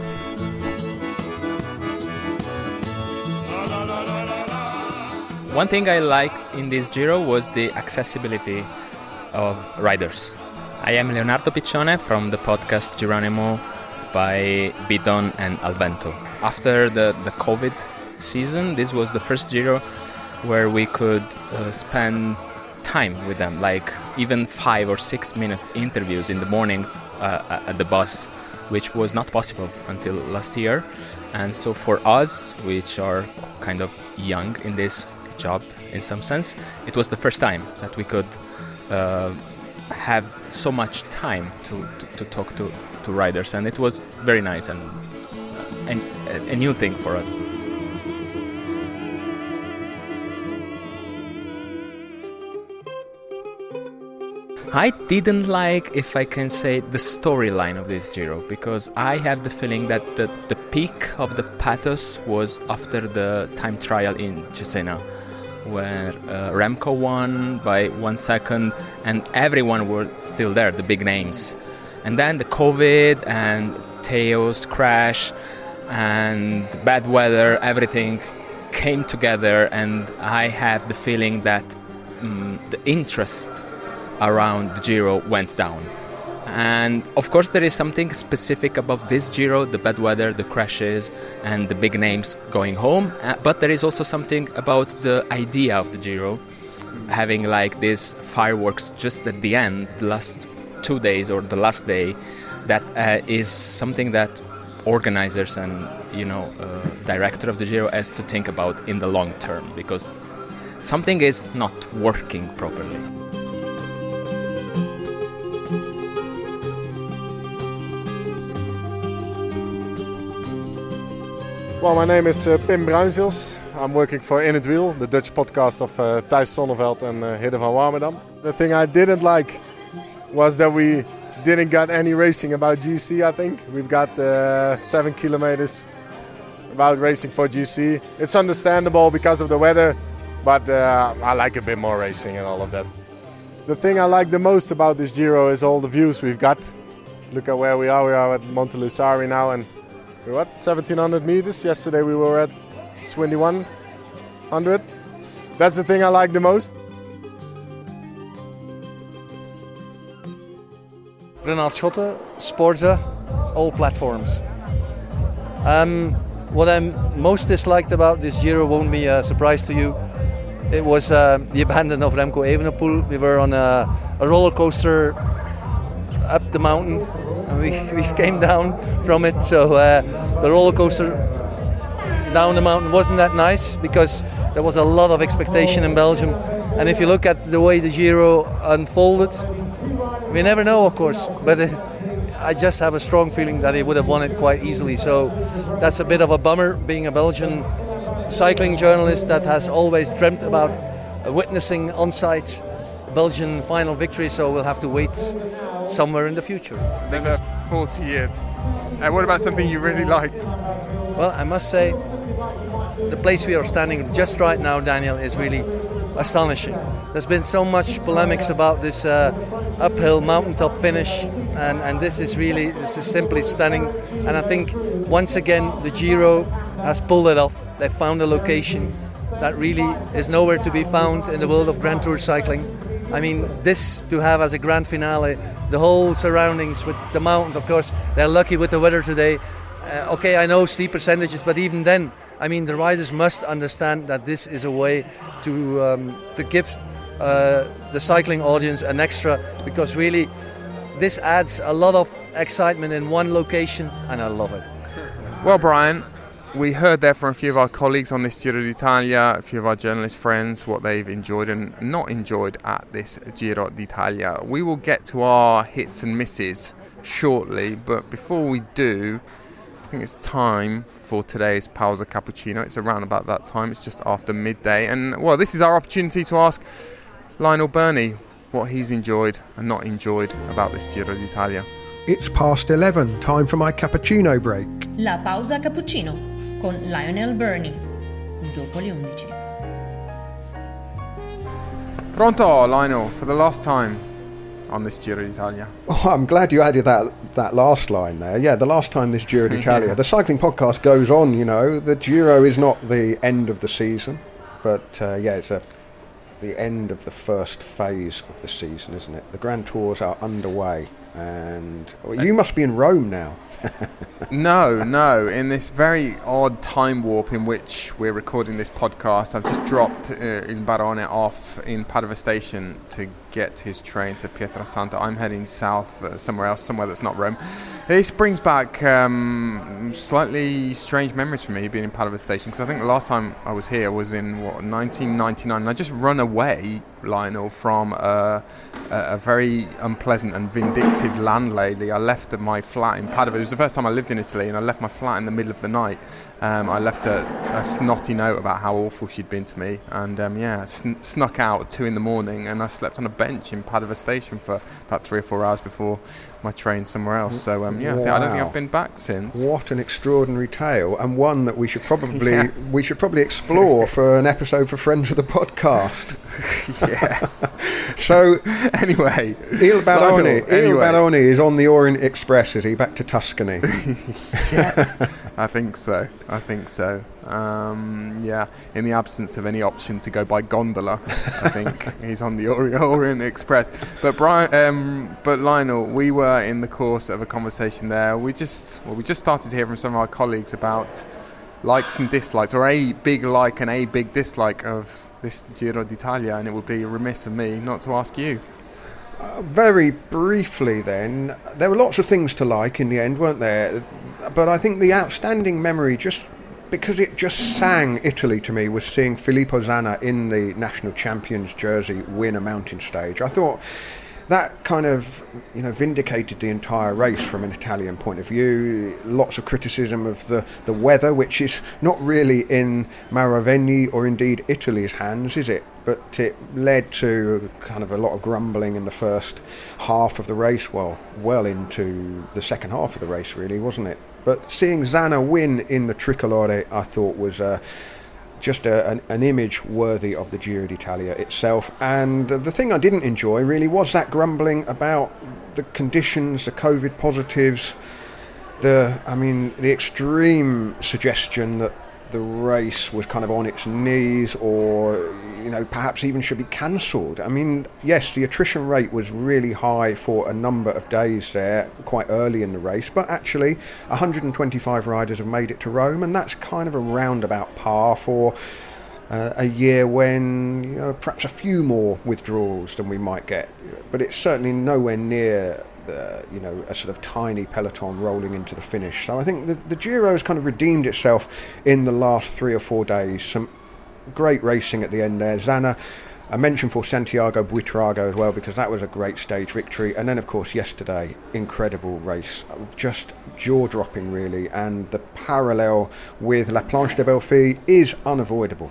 One thing I liked in this Giro was the accessibility of riders. I am Leonardo Piccione from the podcast Geronimo by Bidon and Alvento. After the COVID season, this was the first Giro where we could spend time with them, like even 5 or 6 minutes interviews in the morning at the bus, which was not possible until last year. And so for us, which are kind of young in this job in some sense, it was the first time that we could have so much time to talk to riders, and it was very nice and a new thing for us. I didn't like, if I can say, the storyline of this Giro, because I have the feeling that the peak of the pathos was after the time trial in Cesena, where Remco won by 1 second and everyone was still there, the big names. And then the COVID and Teo's crash and bad weather, everything came together, and I have the feeling that the interest around the Giro went down. And of course there is something specific about this Giro, the bad weather, the crashes and the big names going home, but there is also something about the idea of the Giro, having like these fireworks just at the end, the last 2 days or the last day, that is something that organizers and director of the Giro has to think about in the long term, because something is not working properly. Well, my name is Pim Bruinzels. I'm working for In Het Wiel, the Dutch podcast of Thijs Sonneveld and Hidde van Warmerdam. The thing I didn't like was that we didn't get any racing about GC, I think. We've got 7 kilometers about racing for GC. It's understandable because of the weather, but I like a bit more racing and all of that. The thing I like the most about this Giro is all the views we've got. Look at where we are. We are at Monte Lusari now, and we're at 1,700 meters. Yesterday we were at 2,100. That's the thing I like the most. Renat Schotten, Sporza, all platforms. What I most disliked about this Giro won't be a surprise to you. It was the abandon of Remco Evenepoel. We were on a roller coaster up the mountain, and we came down from it. So the roller coaster down the mountain wasn't that nice because there was a lot of expectation in Belgium. And if you look at the way the Giro unfolded, we never know, of course, but I just have a strong feeling that he would have won it quite easily. So that's a bit of a bummer, being a Belgian cycling journalist that has always dreamt about witnessing on-site Belgian final victory. So we'll have to wait somewhere in the future. Maybe 40 years. What about something you really liked? Well, I must say, the place we are standing just right now, Daniel, is really astonishing. There's been so much polemics about this uphill mountaintop finish, and this is simply stunning. And I think once again the Giro has pulled it off. They found a location that really is nowhere to be found in the world of Grand Tour cycling. I mean, this to have as a grand finale, the whole surroundings with the mountains. Of course, they're lucky with the weather today. Okay, I know steep percentages, but even then, I mean, the riders must understand that this is a way to give the cycling audience an extra, because really this adds a lot of excitement in one location, and I love it. Well, Brian, we heard there from a few of our colleagues on this Giro d'Italia, a few of our journalist friends, what they've enjoyed and not enjoyed at this Giro d'Italia. We will get to our hits and misses shortly, but before we do, I think it's time for today's Pausa Cappuccino. It's around about that time. It's just after midday. And, well, this is our opportunity to ask Lionel Birnie what he's enjoyed and not enjoyed about this Giro d'Italia. It's past 11. Time for my cappuccino break. La Pausa Cappuccino con Lionel Birnie. Dopo le 11. Pronto, Lionel, for the last time on this Giro d'Italia. Oh, I'm glad you added that last line there. Yeah, the last time this Giro d'Italia. Yeah. The cycling podcast goes on, you know. The Giro is not the end of the season, but it's the end of the first phase of the season, isn't it? The Grand Tours are underway, and you must be in Rome now. No, in this very odd time warp in which we're recording this podcast, I've just dropped Il Barone off in Padova station to get his train to Pietrasanta. I'm heading south somewhere else, somewhere that's not Rome. This brings back slightly strange memories for me, being in Padova station, because I think the last time I was here was in 1999, and I just run away, Lionel, from a very unpleasant and vindictive landlady. I left my flat in Padova. It was the first time I lived in Italy, and I left my flat in the middle of the night. I left a snotty note about how awful she'd been to me, and snuck out at 2 a.m, and I slept on a bench in Padova station for about 3 or 4 hours before my train somewhere else. So wow. I don't think I've been back since. What an extraordinary tale, and one that we should probably explore for an episode for Friends of the Podcast. Yes. So anyway, Il Barone is on the Orient Express, is he, back to Tuscany? Yes, I think so. In the absence of any option to go by gondola, I think he's on the Orient Express. But but Lionel, we were in the course of a conversation there. We just started to hear from some of our colleagues about likes and dislikes, or a big like and a big dislike of this Giro d'Italia, and it would be remiss of me not to ask you. Very briefly then, there were lots of things to like in the end, weren't there? But I think the outstanding memory, just because it just sang Italy to me, was seeing Filippo Zanna in the national champions jersey win a mountain stage. I thought that kind of, vindicated the entire race from an Italian point of view. Lots of criticism of the weather, which is not really in Maraveni or indeed Italy's hands, is it? But it led to kind of a lot of grumbling in the first half of the race, well into the second half of the race, really, wasn't it? But seeing Zanna win in the Tricolore, I thought was just an image worthy of the Giro d'Italia itself. And the thing I didn't enjoy really was that grumbling about the conditions, the COVID positives, the extreme suggestion that the race was kind of on its knees, or perhaps even should be cancelled. I mean, yes, the attrition rate was really high for a number of days there, quite early in the race, but actually 125 riders have made it to Rome, and that's kind of a roundabout par for a year when perhaps a few more withdrawals than we might get, but it's certainly nowhere near a sort of tiny peloton rolling into the finish. So I think the Giro has kind of redeemed itself in the last 3 or 4 days. Some great racing at the end there. Zana, I mentioned for Santiago Buitrago as well, because that was a great stage victory. And then, of course, yesterday, incredible race. Just jaw-dropping, really. And the parallel with La Planche de Belfi is unavoidable.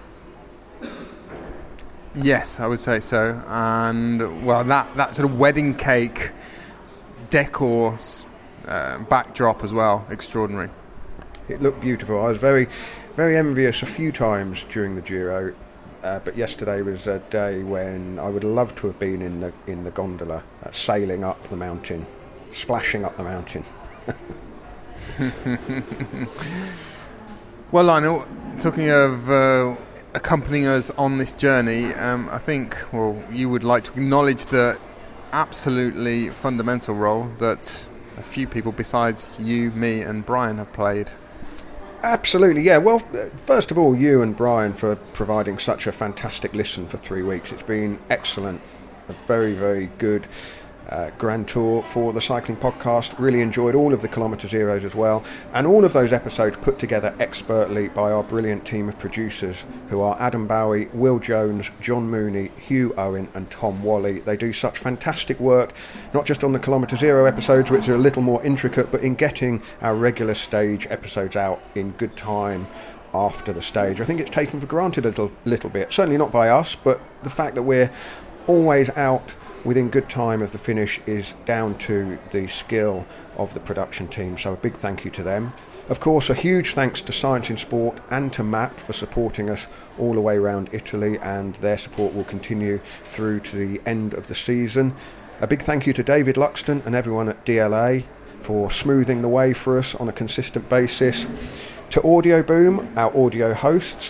Yes, I would say so. And, well, that sort of wedding cake decor backdrop as well, extraordinary. It looked beautiful. I was very, very envious a few times during the Giro. But yesterday was a day when I would love to have been in the gondola, sailing up the mountain, splashing up the mountain. Well, Lionel, talking of accompanying us on this journey, I think, well, you would like to acknowledge the absolutely fundamental role that a few people besides you, me and Brian have played. Absolutely, yeah. Well, first of all, you and Brian for providing such a fantastic listen for 3 weeks. It's been excellent. A very, very good Grand Tour for the Cycling Podcast. Really enjoyed all of the Kilometre Zeros as well. And all of those episodes put together expertly by our brilliant team of producers, who are Adam Bowie, Will Jones, John Mooney, Hugh Owen and Tom Wally. They do such fantastic work, not just on the Kilometre Zero episodes, which are a little more intricate, but in getting our regular stage episodes out in good time after the stage. I think it's taken for granted a little bit. Certainly not by us, but the fact that we're always out within good time of the finish is down to the skill of the production team, so a big thank you to them. Of course, a huge thanks to Science in Sport and to MAP for supporting us all the way around Italy, and their support will continue through to the end of the season. A big thank you to David Luxton and everyone at DLA for smoothing the way for us on a consistent basis. To Audio Boom, our audio hosts,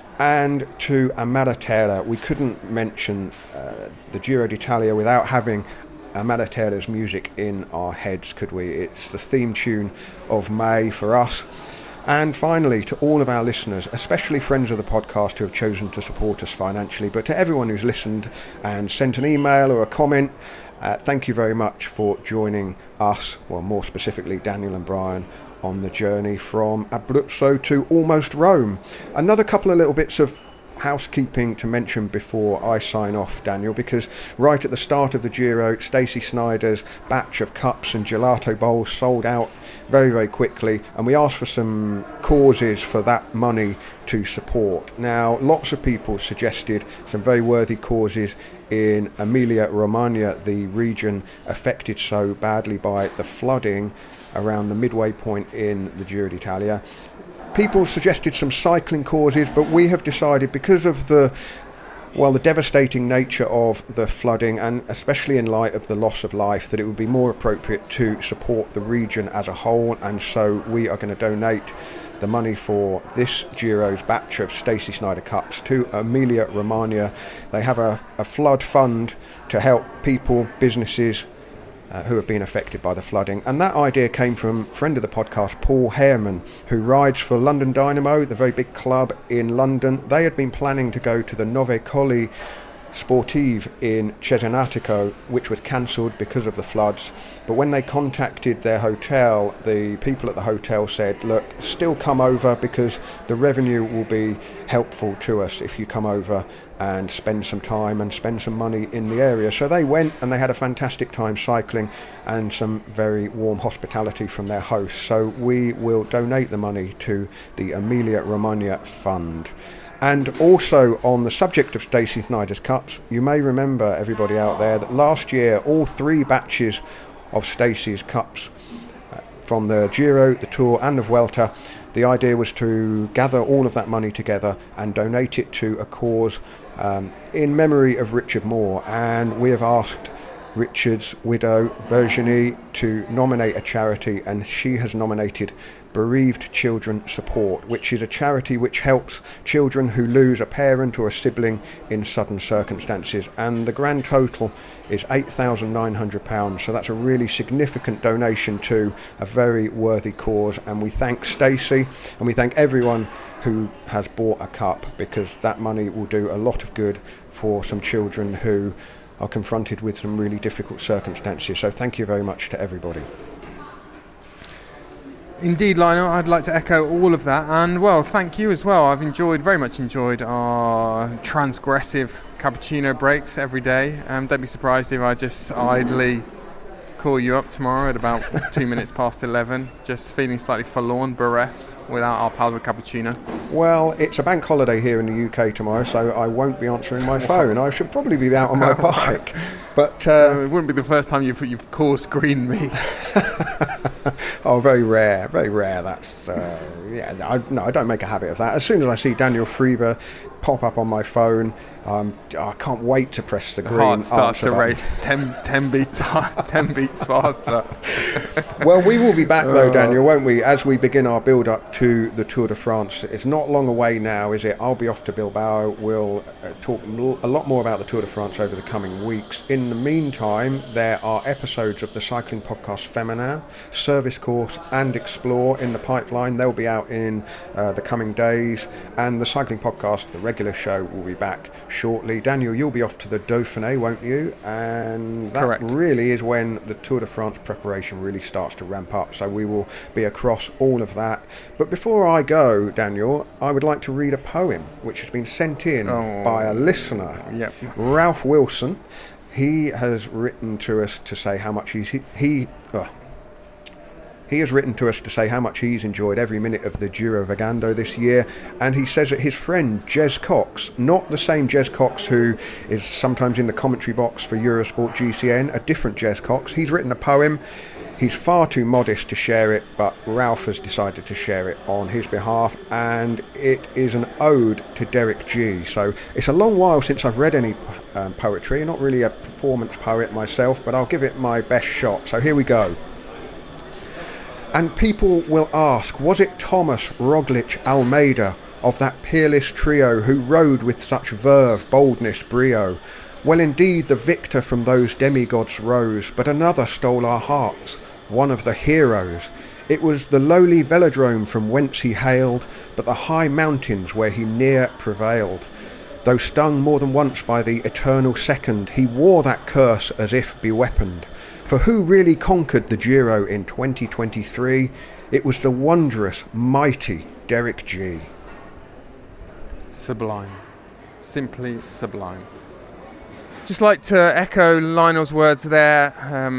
and to Amaratera. We couldn't mention the Giro d'Italia without having Amaratera's music in our heads, could we? It's the theme tune of May for us. And finally, to all of our listeners, especially friends of the podcast who have chosen to support us financially, but to everyone who's listened and sent an email or a comment, thank you very much for joining us, well, more specifically Daniel and Brian, on the journey from Abruzzo to almost Rome. Another couple of little bits of housekeeping to mention before I sign off, Daniel, because right at the start of the Giro, Stacey Snyder's batch of cups and gelato bowls sold out very, very quickly, and we asked for some causes for that money to support. Now, lots of people suggested some very worthy causes in Emilia-Romagna, the region affected so badly by the flooding around the midway point in the Giro d'Italia. People suggested some cycling causes, but we have decided, because of the devastating nature of the flooding, and especially in light of the loss of life, that it would be more appropriate to support the region as a whole, and so we are going to donate the money for this Giro's batch of Stacey Snyder Cups to Emilia-Romagna. They have a flood fund to help people, businesses who have been affected by the flooding, and that idea came from friend of the podcast Paul Hareman, who rides for London Dynamo, the very big club in London. They had been planning to go to the Nove Colli Sportive in Cesenatico, which was cancelled because of the floods. But when they contacted their hotel, the people at the hotel said, look, still come over, because the revenue will be helpful to us if you come over and spend some time and spend some money in the area. So they went, and they had a fantastic time cycling and some very warm hospitality from their hosts. So we will donate the money to the Emilia-Romagna Fund. And also, on the subject of Stacey Snyder's Cups, you may remember, everybody out there, that last year all 3 batches of Stacey's Cups from the Giro, the Tour and the Vuelta, the idea was to gather all of that money together and donate it to a cause in memory of Richard Moore. And we have asked Richard's widow, Virginie, to nominate a charity, and she has nominated Bereaved Children Support, which is a charity which helps children who lose a parent or a sibling in sudden circumstances. And the grand total is £8,900, so that's a really significant donation to a very worthy cause. And we thank Stacey and we thank everyone who has bought a cup, because that money will do a lot of good for some children who are confronted with some really difficult circumstances. So thank you very much to everybody. Indeed, Lionel, I'd like to echo all of that, and well, thank you as well. I've very much enjoyed our transgressive cappuccino breaks every day. Don't be surprised if I just idly call you up tomorrow at about 2 minutes past 11, just feeling slightly forlorn, bereft, without our pals at Cappuccino. Well, it's a bank holiday here in the UK tomorrow, so I won't be answering my phone. I should probably be out on my bike. But it wouldn't be the first time you've call screened me. Oh, very rare. That's I don't make a habit of that. As soon as I see Daniel Friebe pop up on my phone, I can't wait to press the green. The heart starts to button. race 10 beats faster. Well, we will be back though, Daniel, won't we? As we begin our build-up to the Tour de France. It's not long away now, is it? I'll be off to Bilbao. We'll talk a lot more about the Tour de France over the coming weeks. In the meantime, there are episodes of the cycling podcast Feminin, Service Course and Explore in the pipeline. They'll be out in the coming days. And the cycling podcast, the regular show, will be back shortly. Daniel, you'll be off to the Dauphiné, won't you? And that Correct. Really is when the Tour de France preparation really starts to ramp up. So we will be across all of that. But before I go, Daniel, I would like to read a poem which has been sent in by a listener, Ralph Wilson. He has written to us to say how much he has written to us to say how much he's enjoyed every minute of the Giro Vagando this year, and he says that his friend Jez Cox, not the same Jez Cox who is sometimes in the commentary box for Eurosport GCN, a different Jez Cox, he's written a poem. He's far too modest to share it, but Ralph has decided to share it on his behalf, and it is an ode to Derek G. So it's a long while since I've read any poetry. Not really a performance poet myself, but I'll give it my best shot. So here we go. And people will ask, was it Thomas Roglic Almeida of that peerless trio who rode with such verve, boldness, brio? Well, indeed, the victor from those demigods rose, but another stole our hearts, one of the heroes. It was the lowly velodrome from whence he hailed, but the high mountains where he near prevailed. Though stung more than once by the eternal second, he wore that curse as if beweaponed. For who really conquered the Giro in 2023? It was the wondrous, mighty Derek G. Sublime. Simply sublime. Just like to echo Lionel's words there.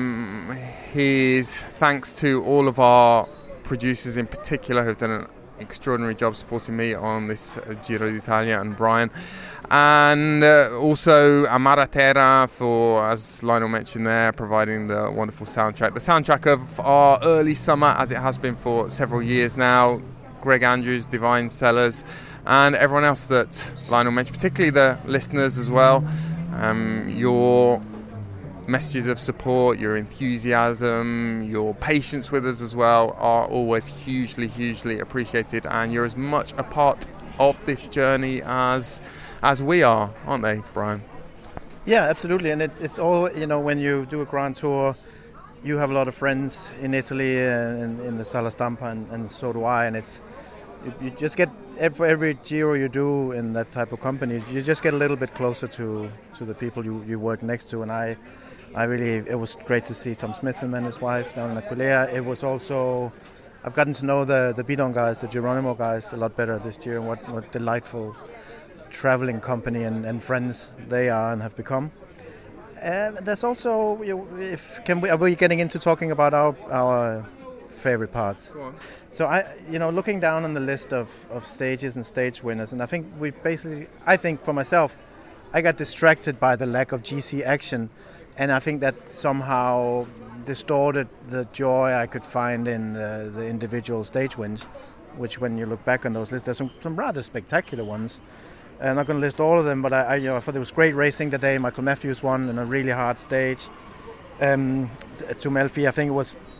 His thanks to all of our producers in particular who've done an extraordinary job supporting me on this Giro d'Italia, and Brian. And also Amara Terra for, as Lionel mentioned there, providing the wonderful soundtrack. The soundtrack of our early summer, as it has been for several years now. Greg Andrews, Divine Sellers, and everyone else that Lionel mentioned, particularly the listeners as well. Your messages of support, your enthusiasm, your patience with us as well are always hugely, hugely appreciated, and you're as much a part of this journey as we are, aren't they, Brian? Yeah, absolutely. And it's all, when you do a Grand Tour, you have a lot of friends in Italy and in the Sala Stampa, and so do I, and you just get, for every Giro you do in that type of company, you just get a little bit closer to the people you work next to. And I really, it was great to see Tom Smithson and his wife down in Aquileia. It was also, I've gotten to know the Bidon guys, the Geronimo guys, a lot better this year, and what delightful traveling company and friends they are and have become. There's also, are we getting into talking about our favorite parts? Go on. So looking down on the list of stages and stage winners, and I think for myself, I got distracted by the lack of GC action, and I think that somehow distorted the joy I could find in the individual stage wins, which when you look back on those lists, there's some rather spectacular ones. I'm not going to list all of them, but I thought it was great racing that day. Michael Matthews won in a really hard stage. To Melfi, I think it was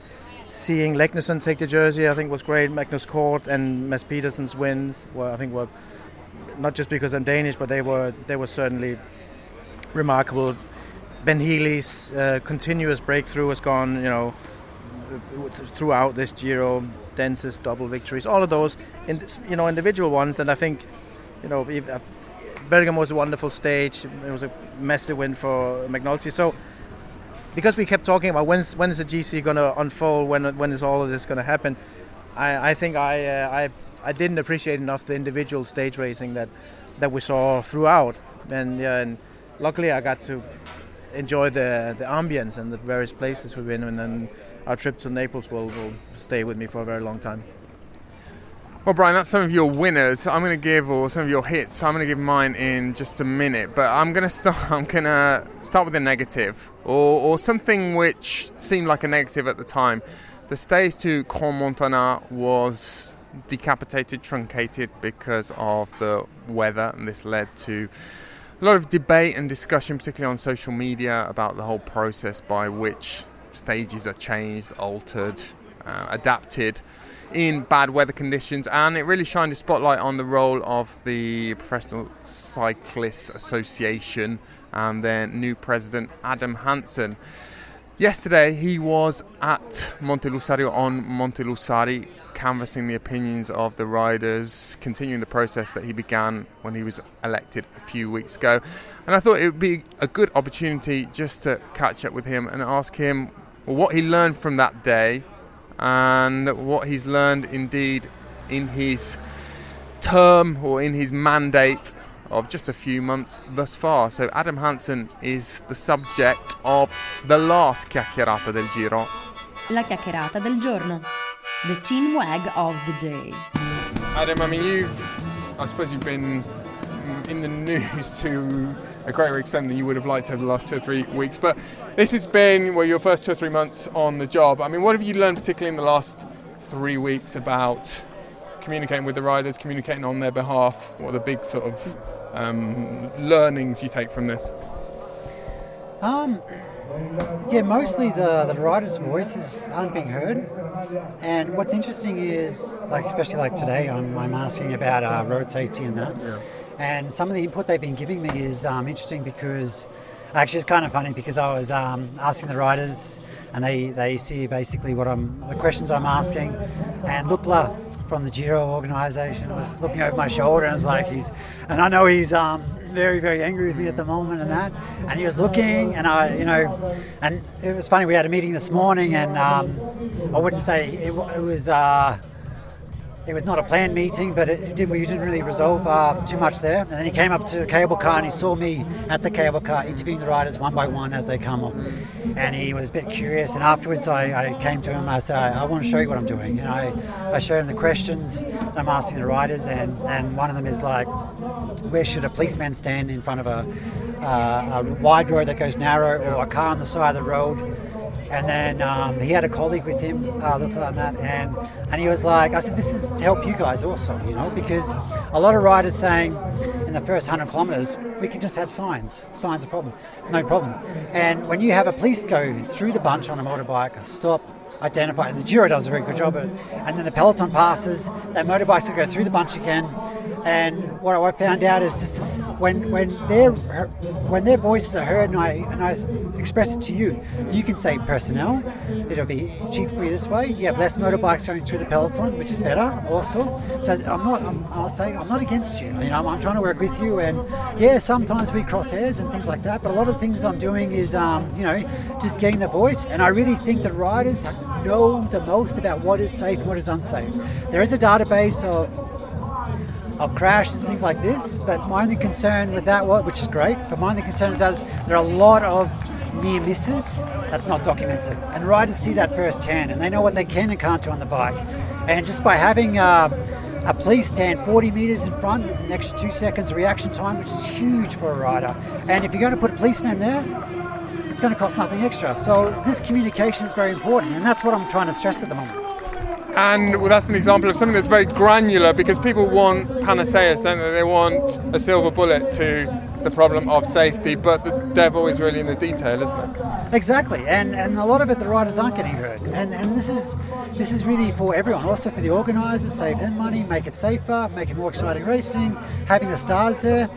seeing Legnesson take the jersey, I think was great. Magnus Kort and Mads Pedersen's wins were not just because I'm Danish, but they were certainly remarkable. Ben Healy's continuous breakthrough has gone, throughout this Giro. Densest double victories, all of those, individual ones. And I think, Bergamo was a wonderful stage. It was a massive win for McNulty. So, because we kept talking about when is the GC going to unfold, when is all of this going to happen, I think I didn't appreciate enough the individual stage racing that we saw throughout, and luckily I got to enjoy the ambience and the various places we've been, and then our trip to Naples will stay with me for a very long time. Well, Brian, that's some of your winners. I'm going to give, or some of your hits. I'm going to give mine in just a minute, but I'm going to start with a negative, or something which seemed like a negative at the time. The stage to Crans-Montana was decapitated, truncated because of the weather, and this led to a lot of debate and discussion, particularly on social media, about the whole process by which stages are changed, altered, adapted in bad weather conditions, and it really shined a spotlight on the role of the Professional Cyclists Association and their new president, Adam Hansen. Yesterday he was at Montelusario on Montelusari, canvassing the opinions of the riders, continuing the process that he began when he was elected a few weeks ago. And I thought it would be a good opportunity just to catch up with him and ask him what he learned from that day, and what he's learned indeed in his term, or in his mandate of just a few months thus far. So Adam Hansen is the subject of the last chiacchierata del Giro. La chiacchierata del giorno. The chinwag of the day. Adam, I mean, I suppose you've been in the news to a greater extent than you would have liked over the last 2 or 3 weeks, but this has been your first 2 or 3 months on the job. I mean, what have you learned particularly in the last 3 weeks about communicating with the riders, communicating on their behalf? What are the big sort of learnings you take from this? Mostly the riders' voices aren't being heard. And what's interesting is, especially like today, I'm asking about road safety and that. Yeah. And some of the input they've been giving me is interesting, because actually it's kind of funny, because I was asking the riders, and they see basically the questions I'm asking, and Lukla from the Giro organisation was looking over my shoulder, and and I know he's very, very angry with me at the moment and that, and he was looking, and and it was funny, we had a meeting this morning, and I wouldn't say it was not a planned meeting, but we didn't really resolve too much there. And then he came up to the cable car, and he saw me at the cable car interviewing the riders one by one as they come up. And he was a bit curious, and afterwards I came to him and I said, I want to show you what I'm doing. And I showed him the questions that I'm asking the riders, and one of them is like, where should a policeman stand in front of a wide road that goes narrow, or a car on the side of the road? And then he had a colleague with him looking at that, and he was like, I said, this is to help you guys also, because a lot of riders saying in the first 100 kilometres, we can just have signs. Signs are problem, no problem. And when you have a police go through the bunch on a motorbike, stop, identify, and the Giro does a very good job of it, and then the peloton passes, that motorbikes will go through the bunch again. And what I found out is just this, when their voices are heard, and I express it to you, you can say personnel. It'll be cheap for you this way. You have less motorbikes going through the peloton, which is better also. So I'm not against you. I'm trying to work with you, and yeah, sometimes we cross hairs and things like that. But a lot of things I'm doing is just getting the voice. And I really think the riders know the most about what is safe and what is unsafe. There is a database of crashes and things like this, but my only concern with that, which is great, but my only concern is there are a lot of near misses that's not documented, and riders see that firsthand, and they know what they can and can't do on the bike. And just by having a police stand 40 metres in front is an extra 2 seconds reaction time, which is huge for a rider. And if you're going to put a policeman there, it's going to cost nothing extra. So this communication is very important, and that's what I'm trying to stress at the moment. And well, that's an example of something that's very granular, because people want panaceas, don't they? They want a silver bullet to the problem of safety, but the devil is really in the detail, isn't it? Exactly, and a lot of it the riders aren't getting hurt, and this is really for everyone, also for the organisers, save them money, make it safer, make it more exciting racing, having the stars there.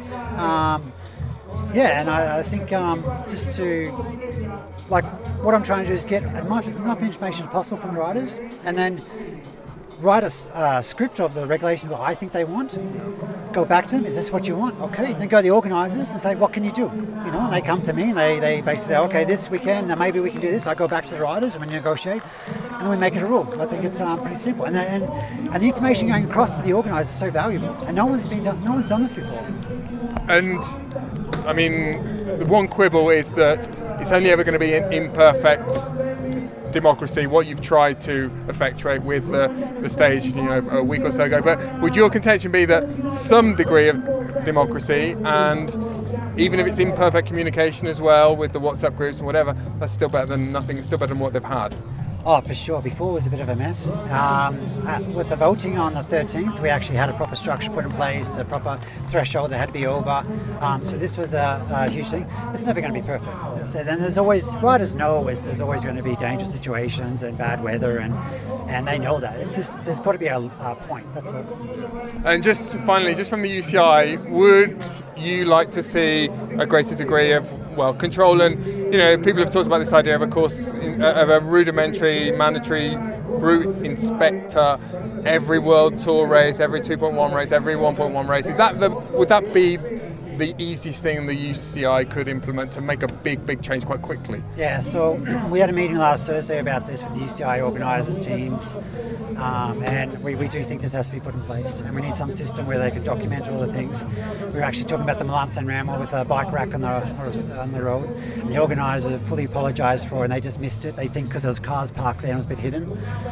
And I think just to, like, what I'm trying to do is get enough information as possible from the riders, and then write a script of the regulations what I think they want, go back to them, is this what you want? Okay, then go to the organisers and say, what can you do? You know, and they come to me and they basically say, okay, this weekend, now maybe we can do this. I go back to the riders and we negotiate, and then we make it a rule. I think it's pretty simple. And the information going across to the organisers is so valuable, and no one's done this before. And I mean, the one quibble is that it's only ever going to be an imperfect democracy, what you've tried to effectuate with the stage, a week or so ago. But would your contention be that some degree of democracy, and even if it's imperfect communication as well with the WhatsApp groups and whatever, that's still better than nothing, it's still better than what they've had? Oh, for sure. Before it was a bit of a mess. With the voting on the 13th, we actually had a proper structure put in place, a proper threshold that had to be over. So this was a huge thing. It's never going to be perfect. And there's always, riders know there's always going to be dangerous situations and bad weather, and they know that. It's just, there's got to be a point, that's all. And just finally, just from the UCI, would you like to see a greater degree of control? And people have talked about this idea of a course of a rudimentary mandatory route inspector every World Tour race, every 2.1 race, every 1.1 race. Would that be the easiest thing the UCI could implement to make a big change quite quickly? Yeah, so we had a meeting last Thursday about this with the UCI organisers teams, and we do think this has to be put in place, and we need some system where they can document all the things. We were actually talking about the Milan San Remo with a bike rack on the road, and the organisers fully apologised for it, and they just missed it. They think because there was cars parked there and it was a bit hidden.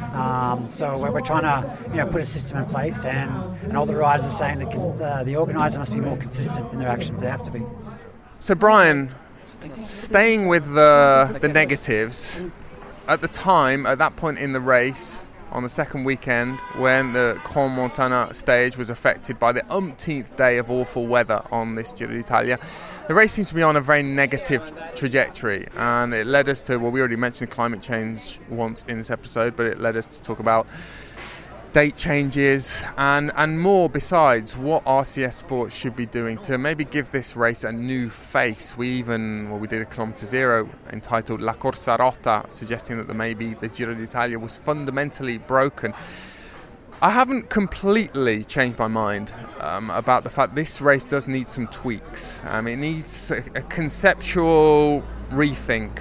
So we're trying to put a system in place, and all the riders are saying that the organiser must be more consistent in their actions. They have to be. So Brian, staying with the negatives, at that point in the race, on the second weekend, when the Crans-Montana stage was affected by the umpteenth day of awful weather on this Giro d'Italia, the race seems to be on a very negative trajectory, and it led us to, we already mentioned climate change once in this episode, but it led us to talk about date changes and more besides what RCS Sport should be doing to maybe give this race a new face. We did a Kilometre Zero entitled La Corsa Rotta, suggesting that maybe the Giro d'Italia was fundamentally broken. I haven't completely changed my mind about the fact this race does need some tweaks. It needs a conceptual rethink.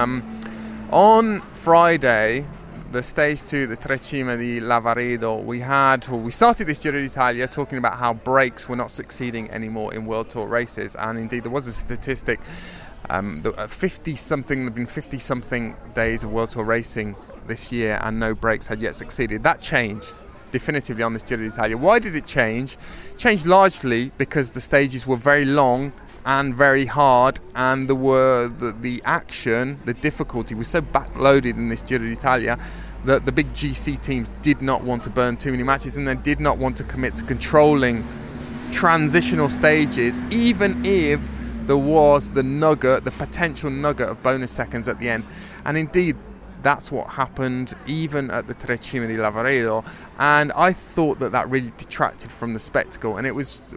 On Friday, the stage 2, the Trecime di Lavaredo, we started this Giro d'Italia talking about how brakes were not succeeding anymore in World Tour races, and indeed there was a statistic, there have been 50-something days of World Tour racing this year and no brakes had yet succeeded. That changed definitively on this Giro d'Italia. Why did it change? Changed largely because the stages were very long and very hard, and the action, the difficulty was so backloaded in this Giro d'Italia that the big GC teams did not want to burn too many matches, and they did not want to commit to controlling transitional stages, even if there was the potential nugget of bonus seconds at the end. And indeed, that's what happened even at the Trecime di Lavaredo, and I thought that really detracted from the spectacle, and it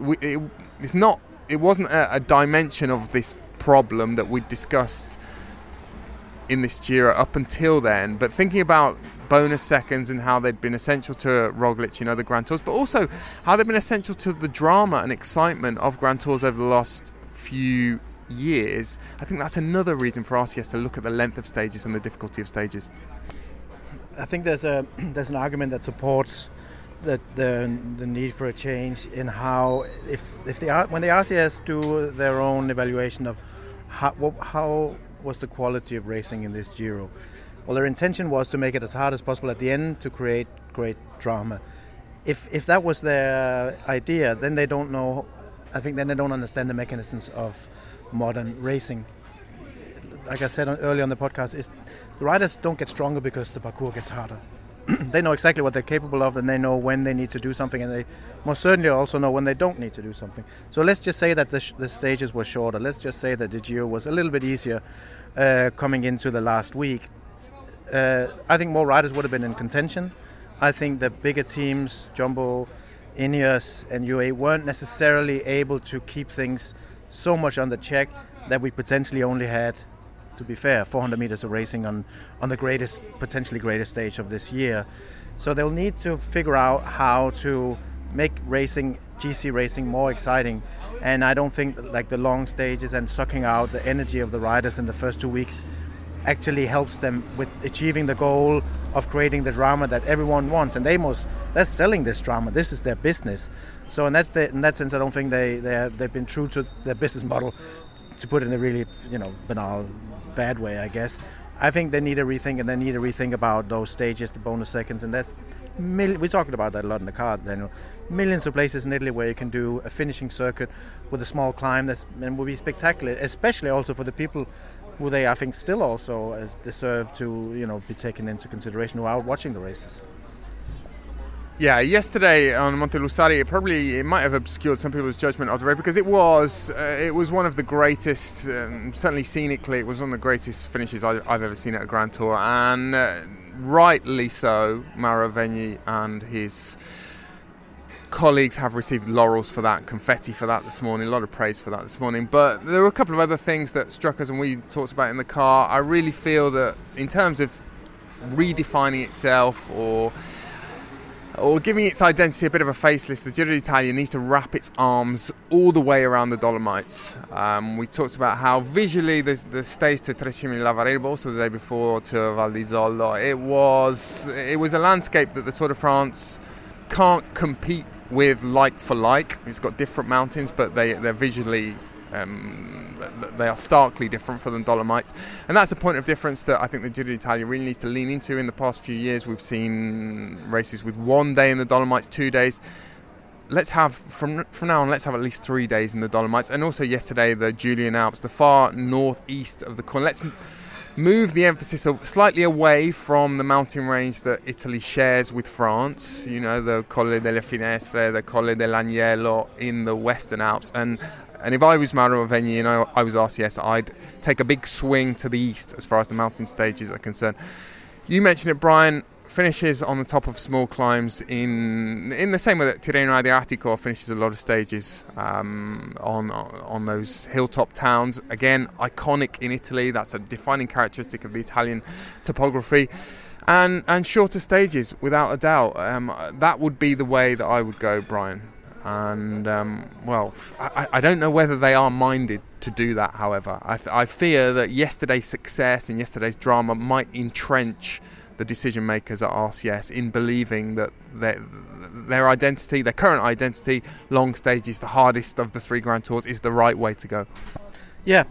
wasn't a dimension of this problem that we discussed in this Giro up until then, but thinking about bonus seconds and how they'd been essential to Roglic in other Grand Tours, but also how they've been essential to the drama and excitement of Grand Tours over the last few years, I think that's another reason for RCS to look at the length of stages and the difficulty of stages. I think there's an argument that supports the need for a change in how when the RCS do their own evaluation of how was the quality of racing in this Giro. Well, their intention was to make it as hard as possible at the end to create great drama. If that was their idea, then they don't know. I think then they don't understand the mechanisms of modern racing. Like I said earlier on the podcast, the riders don't get stronger because the parcours gets harder. they know exactly what they're capable of, and they know when they need to do something, and they most certainly also know when they don't need to do something. So let's just say that the stages were shorter. Let's just say that the Giro was a little bit easier coming into the last week. I think more riders would have been in contention. I think the bigger teams, Jumbo, Ineos and UAE, weren't necessarily able to keep things so much under check that we potentially only had, to be fair, 400 meters of racing on the potentially greatest stage of this year. So they'll need to figure out how to make GC racing more exciting. And I don't think like the long stages and sucking out the energy of the riders in the first 2 weeks actually helps them with achieving the goal of creating the drama that everyone wants. And they're selling this drama. This is their business. So in that sense, I don't think they've been true to their business model, to put it in a really banal, bad way, I guess. I think they need a rethink, and they need a rethink about those stages, the bonus seconds, and that's we talked about that a lot in the car. Millions of places in Italy where you can do a finishing circuit with a small climb and will be spectacular, especially also for the people who they, I think, still also deserve to be taken into consideration who are watching the races. Yeah, yesterday on Monte Lussari, it might have obscured some people's judgment of the race, because it was one of the greatest, certainly scenically, it was one of the greatest finishes I've ever seen at a Grand Tour, and rightly so. Mauro Vegni and his colleagues have received laurels for that, confetti for that this morning, a lot of praise for that this morning. But there were a couple of other things that struck us and we talked about in the car. I really feel that in terms of redefining itself or giving its identity a bit of a facelift, the Giro d'Italia needs to wrap its arms all the way around the Dolomites. We talked about how visually the stage to Trecimini-Lavaredo, but also the day before to Val di Zollo, it was a landscape that the Tour de France can't compete with like for like. It's got different mountains, but they're visually they are starkly different from the Dolomites, and that's a point of difference that I think the Giro d'Italia really needs to lean into. In the past few years, we've seen races with 1 day in the Dolomites, 2 days. Let's have from now on, let's have at least 3 days in the Dolomites, and also yesterday the Julian Alps, the far northeast of the corner. Let's move the emphasis slightly away from the mountain range that Italy shares with France, the Colle delle Finestre, the Colle dell'Agnello in the Western Alps. And if I was Mauro Vegni and I was RCS, I'd take a big swing to the east as far as the mountain stages are concerned. You mentioned it, Brian, finishes on the top of small climbs in the same way that Tirreno Adriatico finishes a lot of stages on those hilltop towns. Again, iconic in Italy. That's a defining characteristic of the Italian topography. And shorter stages, without a doubt. That would be the way that I would go, Brian. And I don't know whether they are minded to do that. However, I fear that yesterday's success and yesterday's drama might entrench the decision makers at RCS in believing that their identity, their current identity, long stages, the hardest of the 3 Grand Tours, is the right way to go. Yeah,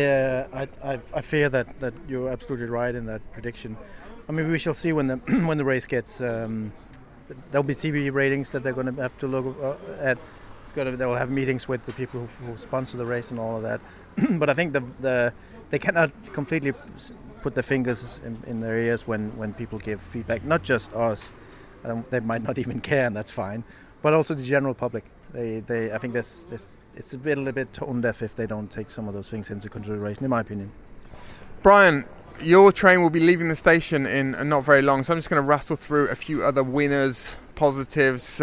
I fear that you're absolutely right in that prediction. I mean, we shall see when the race gets. There'll be TV ratings that they're going to have to look at. They will have meetings with the people who sponsor the race and all of that. But I think they cannot completely put their fingers in their ears when people give feedback. Not just us. They might not even care, and that's fine. But also the general public. I think it's a little bit tone deaf if they don't take some of those things into consideration, in my opinion. Brian, your train will be leaving the station in not very long, so I'm just going to rattle through a few other winners, positives,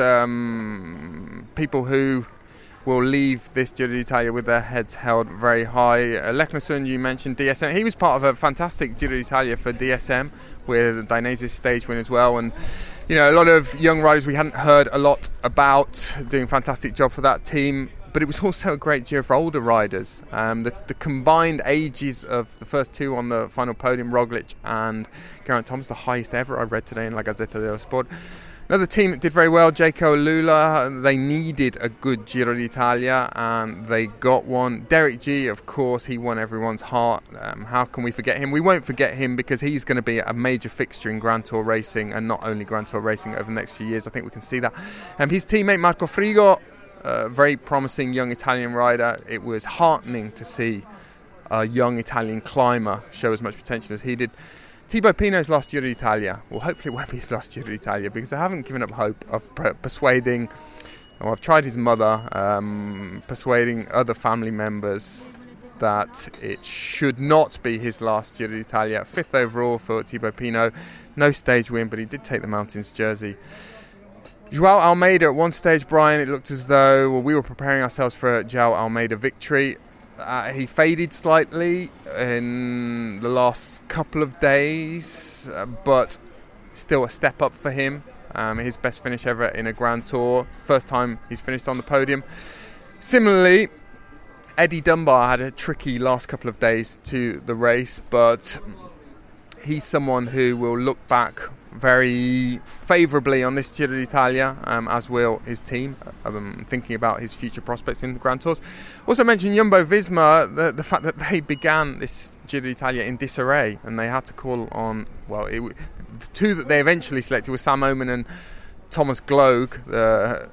people who will leave this Giro d'Italia with their heads held very high. Leknesund, you mentioned DSM. He was part of a fantastic Giro d'Italia for DSM with Dainese's stage win as well, and a lot of young riders we hadn't heard a lot about, doing a fantastic job for that team. But it was also a great Giro for older riders. The combined ages of the first 2 on the final podium, Roglic and Geraint Thomas, the highest ever, I read today in La Gazzetta dello Sport. Another team that did very well, Jayco Alula. They needed a good Giro d'Italia and they got one. Derek G, of course, he won everyone's heart. How can we forget him? We won't forget him because he's going to be a major fixture in Grand Tour racing, and not only Grand Tour racing over the next few years. I think we can see that. His teammate Marco Frigo, a very promising young Italian rider. It was heartening to see a young Italian climber show as much potential as he did. Thibaut Pinot's last Giro d'Italia. Well, hopefully it won't be his last Giro d'Italia, because I haven't given up hope of persuading. I've tried his mother, persuading other family members that it should not be his last Giro d'Italia. 5th overall for Thibaut Pinot. No stage win, but he did take the Mountains jersey. Joao Almeida, at one stage, Brian, it looked as though we were preparing ourselves for a Joao Almeida victory. He faded slightly in the last couple of days, but still a step up for him. His best finish ever in a Grand Tour. First time he's finished on the podium. Similarly, Eddie Dunbar had a tricky last couple of days to the race, but he's someone who will look back very favourably on this Giro d'Italia, as will his team, thinking about his future prospects in the Grand Tours. Also mentioned Jumbo-Visma, the fact that they began this Giro d'Italia in disarray, and they had to call on, the two that they eventually selected were Sam Oomen and Thomas Gloag, the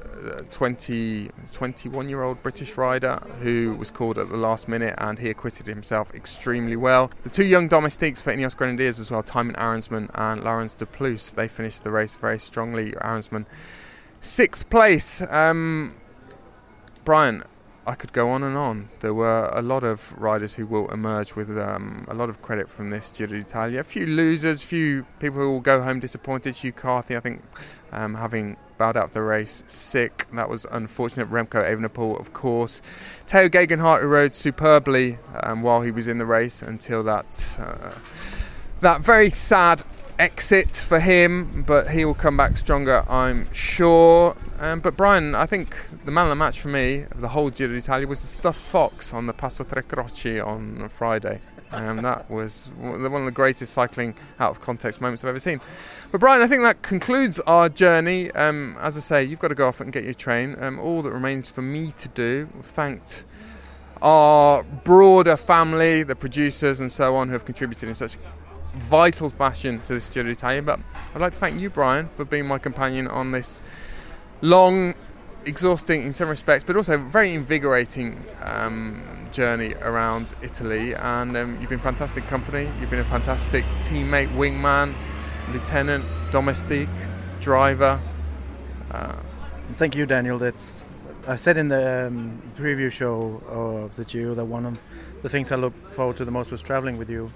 21-year-old British rider who was called at the last minute, and he acquitted himself extremely well. The two young domestiques for Ineos Grenadiers as well, Tymon Arensman and Laurens de Plus, they finished the race very strongly. Arensman 6th place. Brian, I could go on and on. There were a lot of riders who will emerge with a lot of credit from this Giro d'Italia. A few losers, few people who will go home disappointed. Hugh Carthy, I think, having bowed out of the race sick. That was unfortunate. Remco Evenepoel, of course. Theo Gegenhardt, who rode superbly while he was in the race until that very sad exit for him, but he will come back stronger, I'm sure. But Brian, I think the man of the match for me of the whole Giro d'Italia was the stuffed fox on the Passo Tre Croci on Friday. That was one of the greatest cycling out of context moments I've ever seen. But Brian, I think that concludes our journey. As I say, you've got to go off and get your train. All that remains for me to do, we've thanked our broader family, the producers and so on, who have contributed in such vital fashion to this Giro d'Italia. But I'd like to thank you, Brian, for being my companion on this long, exhausting in some respects, but also very invigorating journey around Italy. And you've been fantastic company. You've been a fantastic teammate, wingman, lieutenant, domestique, driver. Thank you, Daniel. I said in the preview show of the Giro that one of the things I look forward to the most was traveling with you.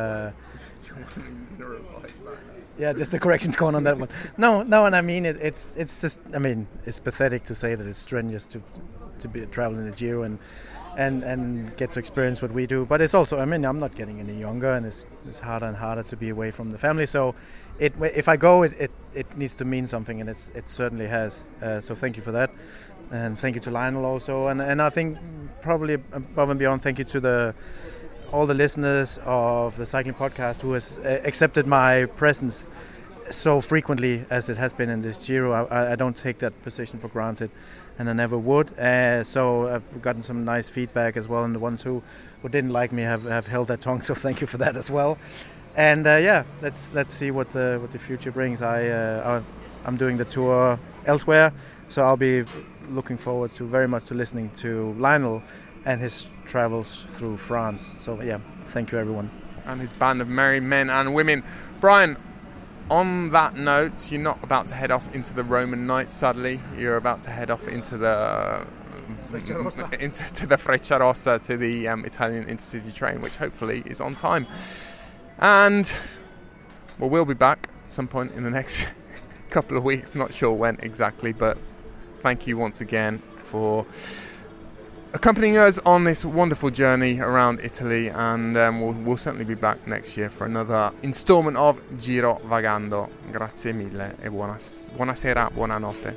Yeah, just the corrections going on that one. No, and I mean it's just, I mean, it's pathetic to say that it's strenuous to be traveling the Giro and get to experience what we do. But it's also, I mean, I'm not getting any younger, and it's harder and harder to be away from the family. So if I go, it needs to mean something, and it certainly has. So thank you for that, and thank you to Lionel also, and I think probably above and beyond, thank you to all the listeners of the Cycling Podcast who has accepted my presence so frequently as it has been in this Giro. I don't take that position for granted, and I never would. So I've gotten some nice feedback as well, and the ones who didn't like me have held their tongue. So thank you for that as well. And let's see what the future brings. I'm doing the tour elsewhere, so I'll be looking forward very much to listening to Lionel and his travels through France. So yeah, thank you everyone. And his band of merry men and women. Brian, on that note, you're not about to head off into the Roman night, sadly. You're about to head off into the Frecciarossa, to the Italian intercity train, which hopefully is on time. And we'll be back at some point in the next couple of weeks, not sure when exactly, but thank you once again for accompanying us on this wonderful journey around Italy, and we'll certainly be back next year for another installment of Giro Vagando. Grazie mille e buonasera, buonanotte.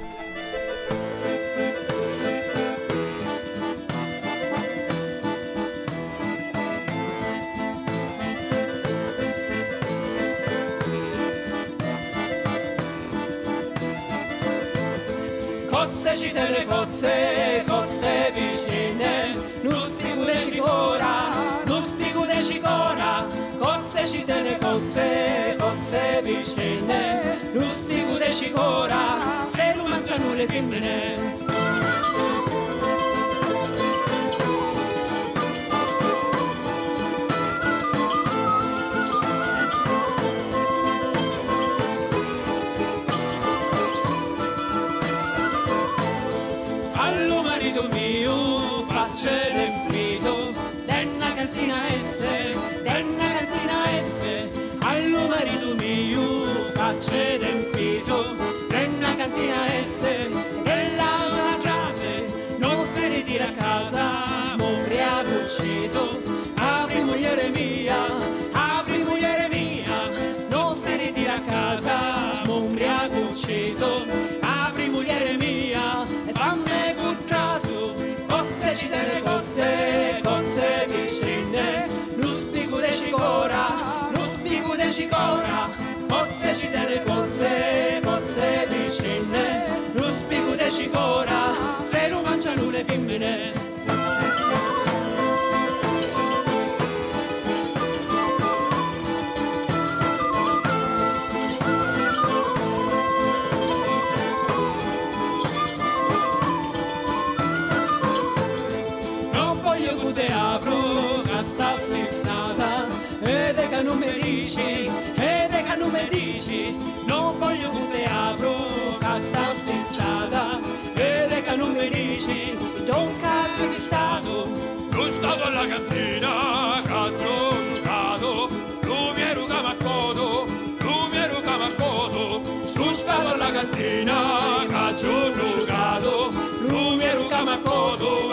Kotce čitene kotce vištine, nus pigude šikora, kotce čitene kotce vištine, nus pigude šikora, se lu mangiano le femmine. facce del piso, nella cantina esse, e la frase, non si ritira a casa, ubriaco ucciso, apri mogliere mia, non si ritira a casa, ubriaco ucciso, apri mogliere mia, e fammi cucciaso, cozze ci delle cozze vicine, non spiego de cicora, cozze ci delle cozze vicine, non spiego de cicora, se lo mangiano le femmine. Te apro sta stizzata ed è che non mi dici non voglio che te apro sta stizzata ed è che non mi dici Don cazzo di stato lo stato alla cantina cazzo giocato lui mi ero camaccoto sul stato alla cantina cazzo giocato lui mi ero camaccoto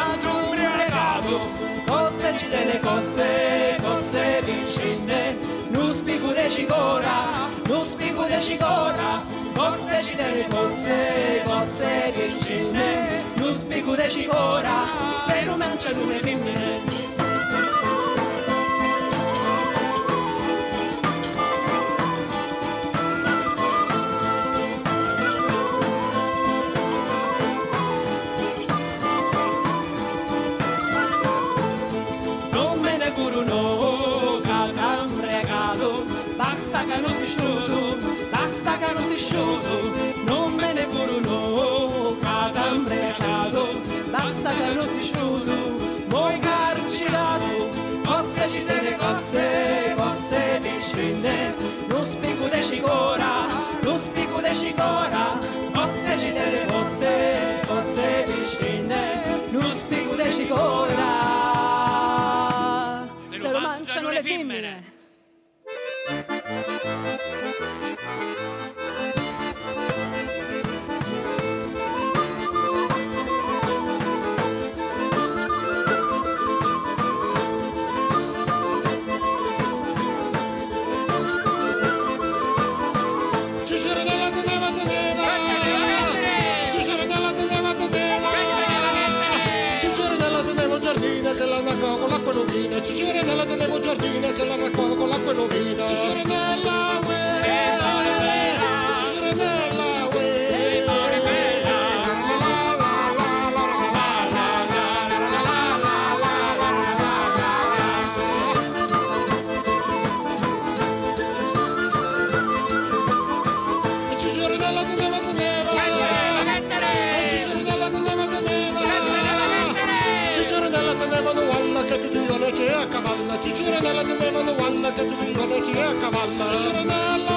cozze ci delle cozze vicine, non spiego de cicora, cozze ci delle cozze vicine, non spiego de cicora, se non mangiano le femmine. Basta che non si sciuto, non me ne curo no, catambriacato, basta che non si sciuto, moi carcerato, cozze ci delle cozze vicine, non spiego de cicora, cozze ci delle cozze vicine, non spiego de cicora, se lo mangiano le femmine. Che la raccolgo con l'acqua novina, Cicerenella tenevo giardina che la raccolgo con l'acqua novina. Cicerenella c'è a cavalla, Cicerenella tenevano walla che tutti i giorni c'è a cavalla. Cicerenella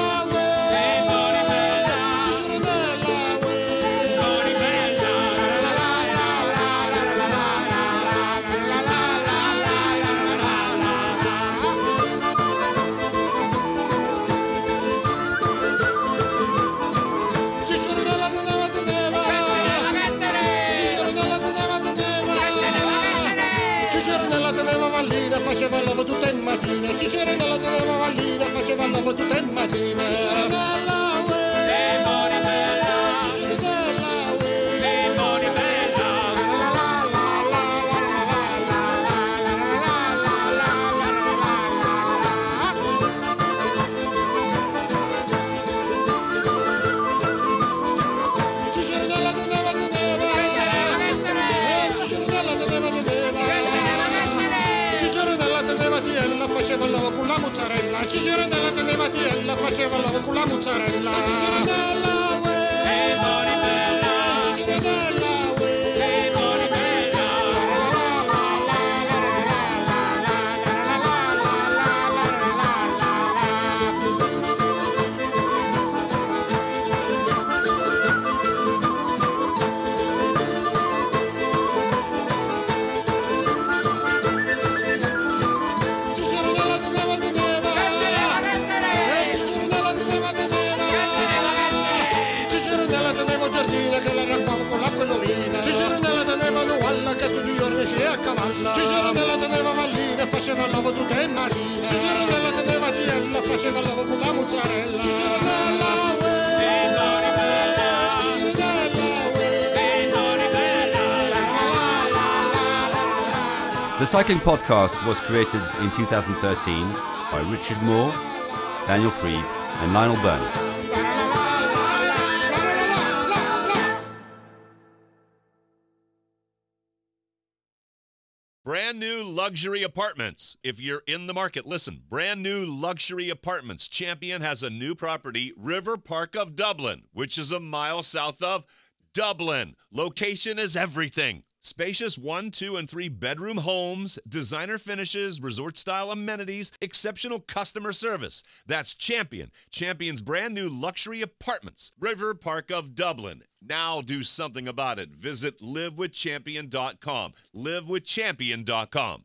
faceva l'uovo tutta in mattina, Cicerenella teneva vallina, faceva l'uovo tutta in mattina. Cicerenella faceva l'uovo con la mozzarella, Cicerenella teneva tiella, faceva l'uovo con la mozzarella. Cicerenella The Cycling Podcast was created in 2013 by Richard Moore, Daniel Fried, and Lionel Burney. Brand new luxury apartments. If you're in the market, listen. Brand new luxury apartments. Champion has a new property, River Park of Dublin, which is a mile south of Dublin. Location is everything. Spacious 1, 2, and 3 bedroom homes, designer finishes, resort-style amenities, exceptional customer service. That's Champion. Champion's brand new luxury apartments, River Park of Dublin. Now do something about it. Visit livewithchampion.com. livewithchampion.com.